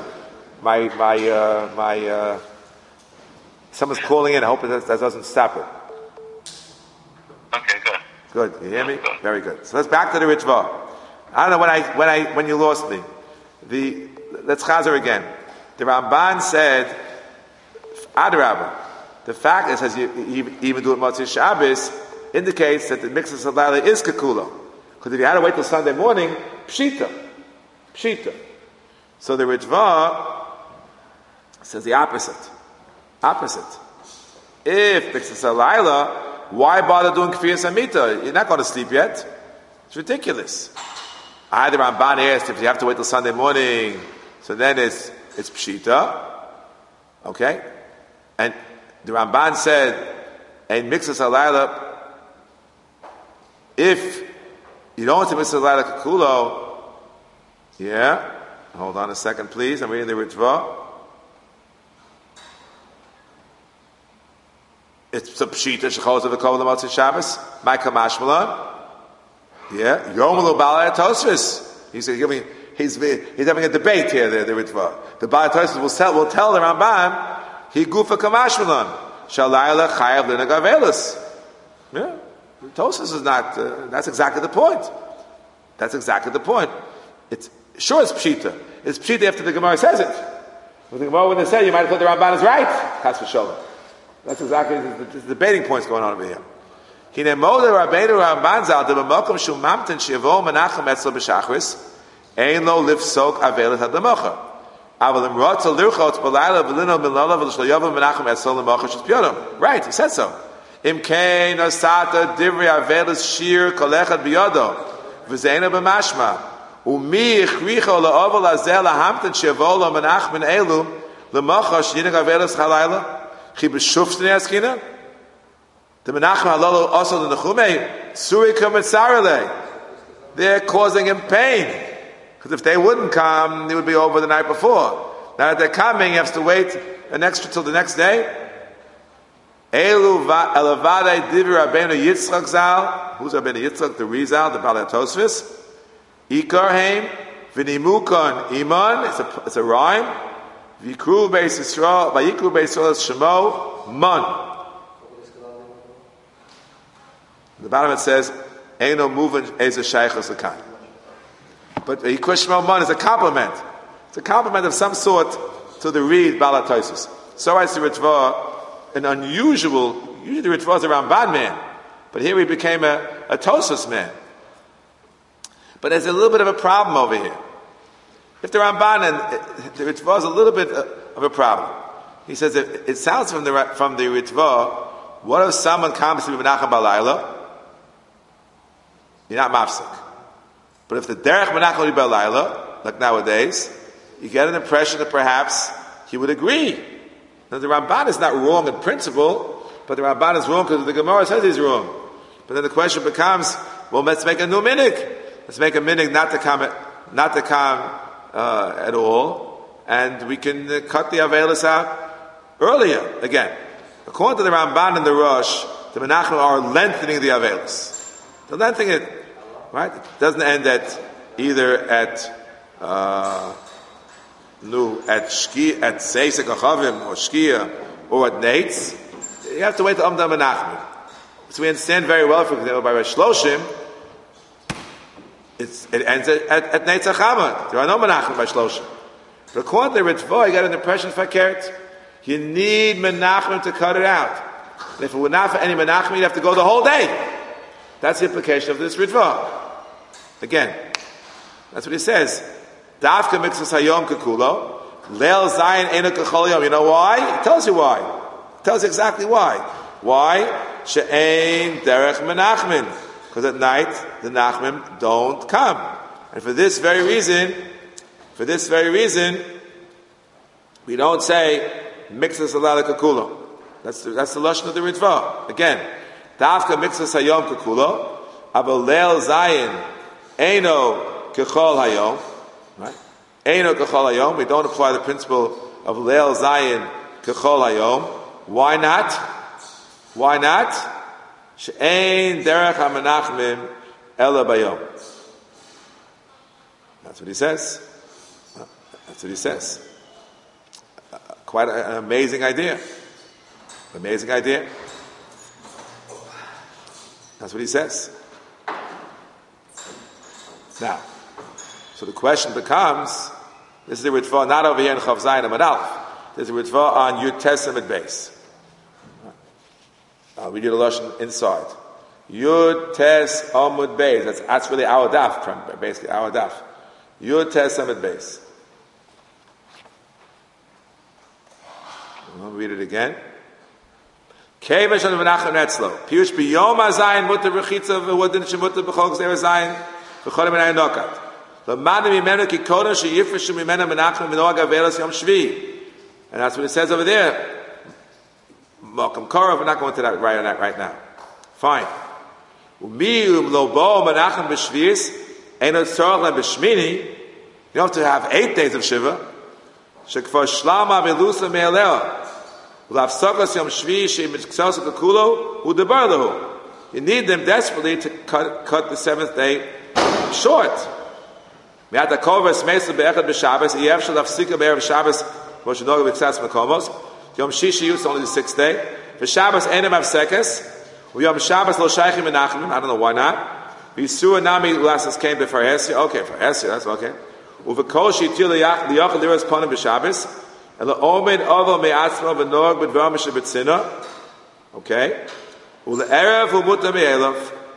Someone's calling in. I hope that doesn't stop it. Okay, good. Good. You hear me? Very good. So let's back to the Ritva. I don't know when you lost me. Let's chazer again. The Ramban said, Adrabah. The fact that it says you even do it Motzei Shabbos indicates that the mixes of Laila is Kekula. Because if you had to wait till Sunday morning, Pshita. So the Ritva says the opposite. If mixes of Laila, why bother doing Kfiyas Amita? You're not going to sleep yet. It's ridiculous. Either Ramban asked if you have to wait till Sunday morning, so then it's Pshita. Okay? And the Ramban said, and mixes halayla, if you don't want to mix halayla kakulo, yeah, hold on a second please, I'm reading the Ritva. It's a pshita shechos of the kol l'motzei Shabbos. My kamashmalan. Yeah, Yom lo Balei Tosfos. He's having a debate here. The Ritva. The Balei Tosfos will tell the Ramban. He gufa kamashmalan. Shalayla chayav l'nagavelis. Yeah, Tosfos is not. That's exactly the point. That's exactly the point. It's pshita. It's pshita after the Gemara says it. When the Gemara wouldn't say, you might have thought the Ramban is right. Chas v'sholom. That's exactly the debating points going on over here. Hine mode Rabbeinu Ramban zal de b'mokom shu mamten shevo menachem etzlo b'shachris ein lo lifsok avelet hadamocha. Aval im rotzel lirchot b'layla v'lino milala v'l'shlo yovam menachem etzlo l'mocha shus piyodom. Right, he said so. Im kein osata divrei avelis shir kolechad biyodo v'zeina b'mashma umi ichricho la'oval azeh lahamten shevo lo menachem elu l'mocha shyinig avelis chalayla chi b'shuftin yaskina. The Menachem Halalu also the Nechume Suri Kumitzarele. They're causing him pain because if they wouldn't come, it would be over the night before. Now that they're coming, he has to wait an extra till the next day. Elu Elavade Divi Rabbeinu Yitzchak Zal. Who's Rabbeinu Yitzchak? The Rizal, the Balei Tosfos. Ikar Heim V'Nimukon Iman. It's a rhyme. V'Yikru Beis Yisrael V'Yikru Beis Yisrael Shemo Man. The bottom it says, "Eino moving as a shaychus lekan." But Yikushmo Man is a compliment. It's a compliment of some sort to the reed Balei Tosfos. So I see Ritva, an unusual. Usually the Ritva is a Ramban man, but here he became a Tosfos man. But there's a little bit of a problem over here. If the Ramban and the Ritva is a little bit of a problem, he says it sounds from the Ritva. What if someone comes to be Menachem Balayla? You're not mafsik. But if the derech menachem li b'layla, like nowadays, you get an impression that perhaps he would agree. Now the Ramban is not wrong in principle, but the Ramban is wrong because the Gemara says he's wrong. But then the question becomes, well, let's make a new minig. Let's make a minig not to come at all, and we can cut the avelis out earlier. Again, according to the Ramban and the Rosh, the Menachem are lengthening the avelis. They're lengthening it. Right? It doesn't end either at Seisek Achavim or Shkia or at Nates. You have to wait to Amdam Menachem. So we understand very well, for example, by Rosh Shloshim, it ends at Nates Achama. There are no Menachem by Shloshim. But according to the Ritva, you got an impression for Keret. You need Menachem to cut it out. And if it were not for any Menachem, you'd have to go the whole day. That's the implication of this Ritva. Again, that's what he says. Dafka mixus hayom kekulo, leil zayin eno kechol yom. You know why? He tells you why. He tells you exactly why. Why? She'ein derech menachmin. Because at night, the nachmim don't come. And for this very reason, we don't say mixus alala kekulo. That's the lashon of the Ritva. Again, Dafka mixus hayom kekulo, abel leil zayin Eino kechol hayom, right? Eino kechol hayom. We don't apply the principle of leil zayin kechol hayom. Why not? Why not? She'ein derech hamenachmim ela bayom. That's what he says. That's what he says. Quite an amazing idea. Amazing idea. That's what he says. Now, so the question becomes, this is the Ritva, not over here in Chav Zayin Amud Aleph. There's a Ritva on Yud Testament base. I'll read you the Lashon inside. Yud Tes Amud Beis. That's really our daf, basically our daf. Yud Tes Amud Beis. I'll read it again. Kevesh on Menachem Netzlo. Pirush biyom hazayin mutter b'chitza v'hodin shemutter b'chol gzeir hazayin v'cholim and ayinokat. L'madim imenu ki kodem sheyifreshu mimena Menachem minoag avelos yom shvi. And that's what it says over there. Malcolm Korah, we're not going to that right now. Fine. Umi lobo Menachem b'shvius eno tzorach b'shmini. You don't have to have 8 days of Shiva. Shekvar shlama v'lusa me'aleo. You need them desperately to cut the seventh day short. Yom Shishi is only the sixth day. For Shabbos, Enem Avsekes. Yom Shabbos lo shaychim menachmim. I don't know why not. Visua nami ulasas came before Hesya. Okay, for Hesya, that's okay. Uvekol shitil liyachal liras panim b'Shabbos. And le'omed ovo me'atzmo v'nog b'dvar mishe b'tzina. Okay. Ule'erev u'muta me'elav.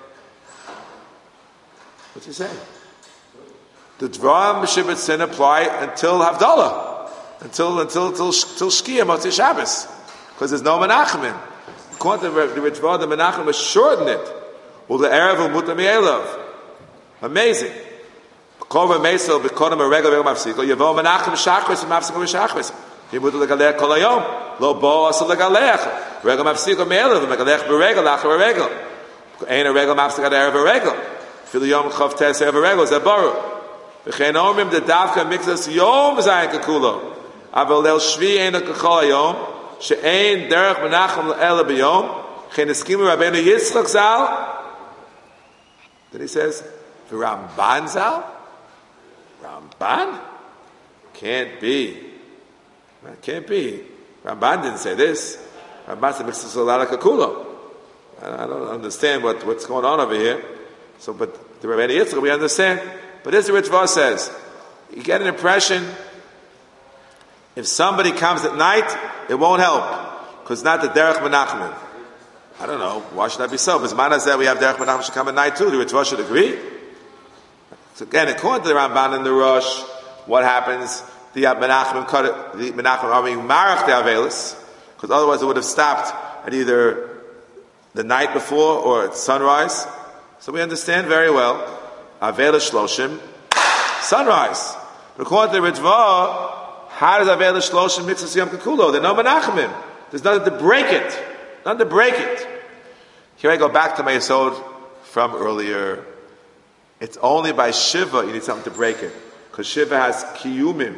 What's he saying? The dvar mishe b'tzina apply until Havdalah. Until Shkia Motzei Shabbos. Because there's no Menachemim. According to the Ritva, the Menachem was shortened it. Ule Erev Mutar Me'elav. Amazing. Kova Meisel B'kodem Regel Mafsiko. Yavo Menachem Shachris Mafsiko B'Shachris. Yimutu Legalech Kol Hayom. Lo Bo Asel Legalech. Regel Mafsiko Me'elav. Legalech B'Regel Achar Regel. Ein a Regel Mafsiko Erev Regel. Fil Yom Chav Tes Erev Regel. Zebaru. V'chein Omrim the Davka Mixas Yom Zayin Kakulo. Aval Leil Shvi Ein Kachol Hayom. She'ein derech menachem le'ela b'yom chen eskimu Rabbeinu Yitzchak Zal. Then he says, for Ramban Zal? Ramban? Can't be. Can't be. Ramban didn't say this. Ramban said, Mixas Olala Kakulo. I don't understand what's going on over here. So, but the Rabbeinu Yitzchak, we understand. But this the Ritva says, you get an impression, if somebody comes at night, it won't help. Because it's not the Derech Menachemim. I don't know. Why should that be so? Because Mana said we have Derech Menachemim should come at night too. The Ritva should agree. So again, according to the Ramban and the Rosh, what happens? The Menachemim cut it. The Menachemim are being marach the Avelis. Because otherwise it would have stopped at either the night before or at sunrise. So we understand very well. Avelis Shloshim. Sunrise. But according to the Ritva, how does Avela Shloshim mix Yom Kakulo? There are no Menachemim. There's nothing to break it. Nothing to break it. Here I go back to my Yesod from earlier. It's only by Shiva you need something to break it. Because Shiva has Kiyumim.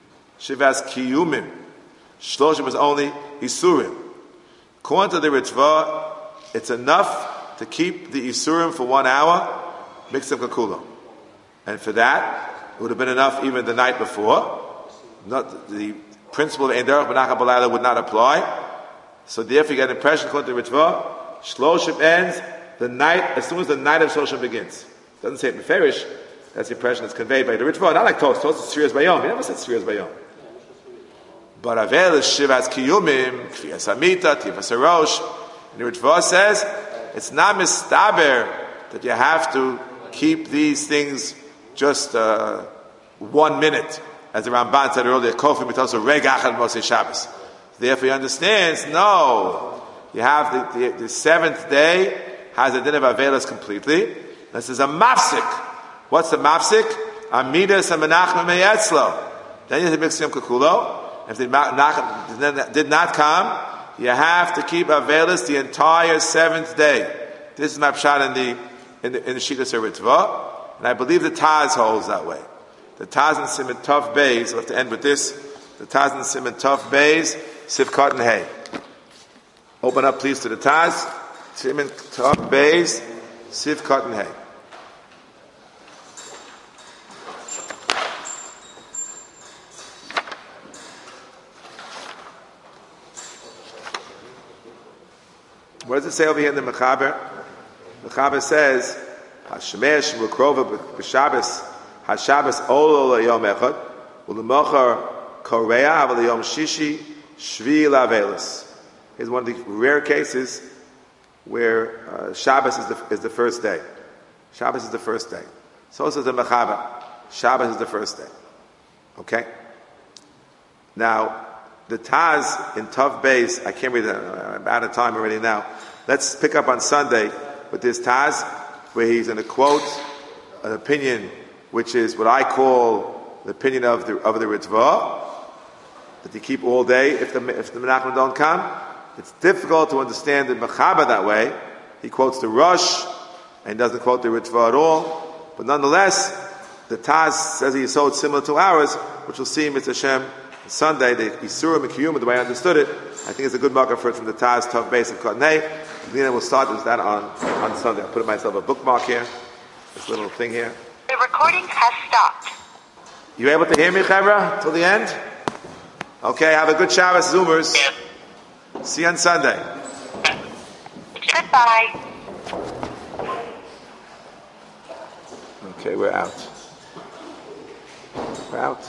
Shloshim is only Isurim. According to the Ritva, it's enough to keep the Isurim for 1 hour, mix Yom Kakulo. And for that, it would have been enough even the night before. Not the principle of Ein Derech Menachem B'Layla would not apply. So therefore you get an impression according to Ritva, Shloshim ends the night, as soon as the night of Shloshim begins. It doesn't say it in Ferish, that's the impression that's conveyed by the Ritva. Not like Tos is Sriyas Bayom. He never said Sriyas Bayom. But Avel is Shivas Kiyumim, Kfiyas Amita, Tifas Arosh. And the Ritva says, it's not mistaber that you have to keep these things just 1 minute. As the Ramban said earlier, Kofi Mitoso Reg Achad Mosei Shabbos. Therefore he understands, no, you have the seventh day has a din of Avelis completely. This is a mafsik. What's the mafsik? Amidas and Menachem Meyetzlo. Then you have to mix Yom Kakulo. If the Menachem did not come, you have to keep Avelis the entire seventh day. This is Mapshat in the Shittas Ritva, and I believe the Taz holds that way. The Taz and Siman Tov Beis, we'll have to end with this. The Taz and Siman Tov Beis, Sivkot and Hay. Open up please to the Taz, Siman Tov Beis, Sivkot and Hay. What does it say over here in the Mechaber? The Mechaber says, Hashemesh Rukrova b'Shabbos, HaShabbos Olo Yom Echad, U'Lemochar Korea Aval Yom Shishi Shvi Lavelis. Here's one of the rare cases where Shabbos is the first day. Shabbos is the first day. So says the Mechaber. Shabbos is the first day. Okay? Now, the Taz in Tov Beis, I can't read it, I'm out of time already now. Let's pick up on Sunday with this Taz, where he's going to quote an opinion which is what I call the opinion of the Ritva, that you keep all day if the Menachem don't come. It's difficult to understand the Mechaber that way. He quotes the Rosh and doesn't quote the Ritva at all. But nonetheless, the Taz says he is so similar to ours, which will see Mitzvah Hashem Sunday, the Isurim and Kiyum, the way I understood it, I think it's a good marker for it from the Taz, Tov Beis, and Kotnei. Then we'll start with that on Sunday. I'll put myself a bookmark here, this little thing here. The recording has stopped. You able to hear me, Chevra, till the end? Okay, have a good Shabbos, Zoomers. See you on Sunday. Goodbye. Okay, we're out. We're out.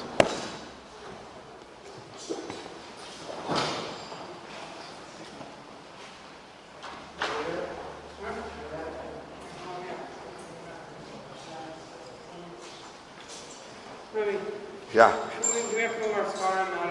Yeah.